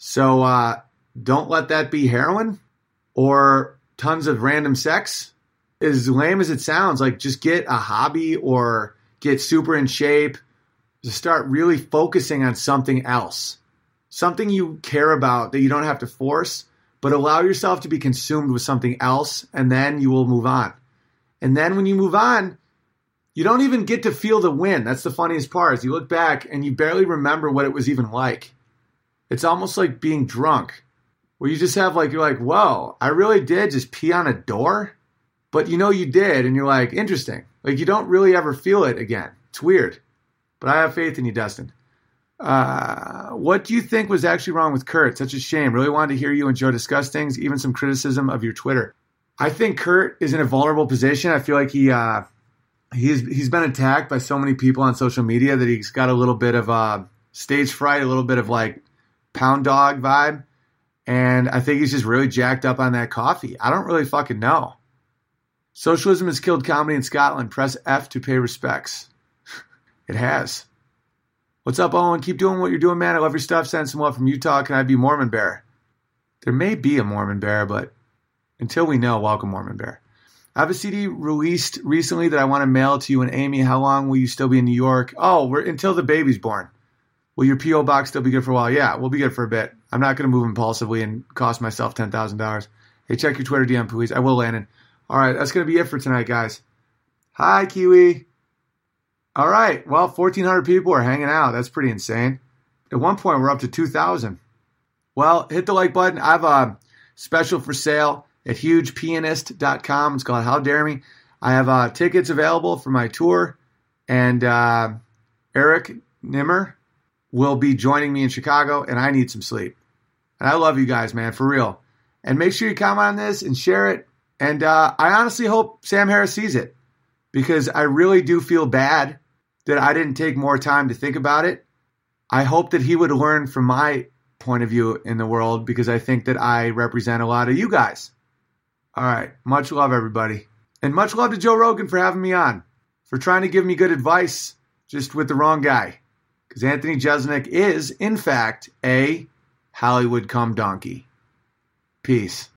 So don't let that be heroin or tons of random sex. As lame as it sounds, just get a hobby or get super in shape. Just start really focusing on something else. Something you care about that you don't have to force, but allow yourself to be consumed with something else, and then you will move on. And then when you move on, you don't even get to feel the win. That's the funniest part, is you look back and you barely remember what it was even like. It's almost like being drunk, where you just have you're like, whoa, I really did just pee on a door? But you did, and you're like, interesting. You don't really ever feel it again. It's weird. But I have faith in you, Dustin. What do you think was actually wrong with Kurt? Such a shame. Really wanted to hear you and Joe discuss things, even some criticism of your Twitter. I think Kurt is in a vulnerable position. I feel like he's been attacked by so many people on social media that he's got a little bit of stage fright, a little bit of pound dog vibe. And I think he's just really jacked up on that coffee. I don't really fucking know. Socialism has killed comedy in Scotland. Press F to pay respects. It has. What's up, Owen? Keep doing what you're doing, man. I love your stuff. Send some love from Utah. Can I be Mormon Bear? There may be a Mormon Bear, but until we know, welcome, Mormon Bear. I have a CD released recently that I want to mail to you and Amy. How long will you still be in New York? Oh, until the baby's born. Will your P.O. box still be good for a while? Yeah, we'll be good for a bit. I'm not going to move impulsively and cost myself $10,000. Hey, check your Twitter DM, please. I will, Landon. All right, that's going to be it for tonight, guys. Hi, Kiwi. All right, well, 1,400 people are hanging out. That's pretty insane. At one point, we're up to 2,000. Well, hit the like button. I have a special for sale at hugepianist.com. It's called How Dare Me. I have tickets available for my tour, and Eric Nimmer will be joining me in Chicago, and I need some sleep. And I love you guys, man, for real. And make sure you comment on this and share it. And I honestly hope Sam Harris sees it, because I really do feel bad that I didn't take more time to think about it. I hope that he would learn from my point of view in the world, because I think that I represent a lot of you guys. All right. Much love, everybody. And much love to Joe Rogan for having me on, for trying to give me good advice just with the wrong guy. Because Anthony Jeselnik is, in fact, a Hollywood cum donkey. Peace.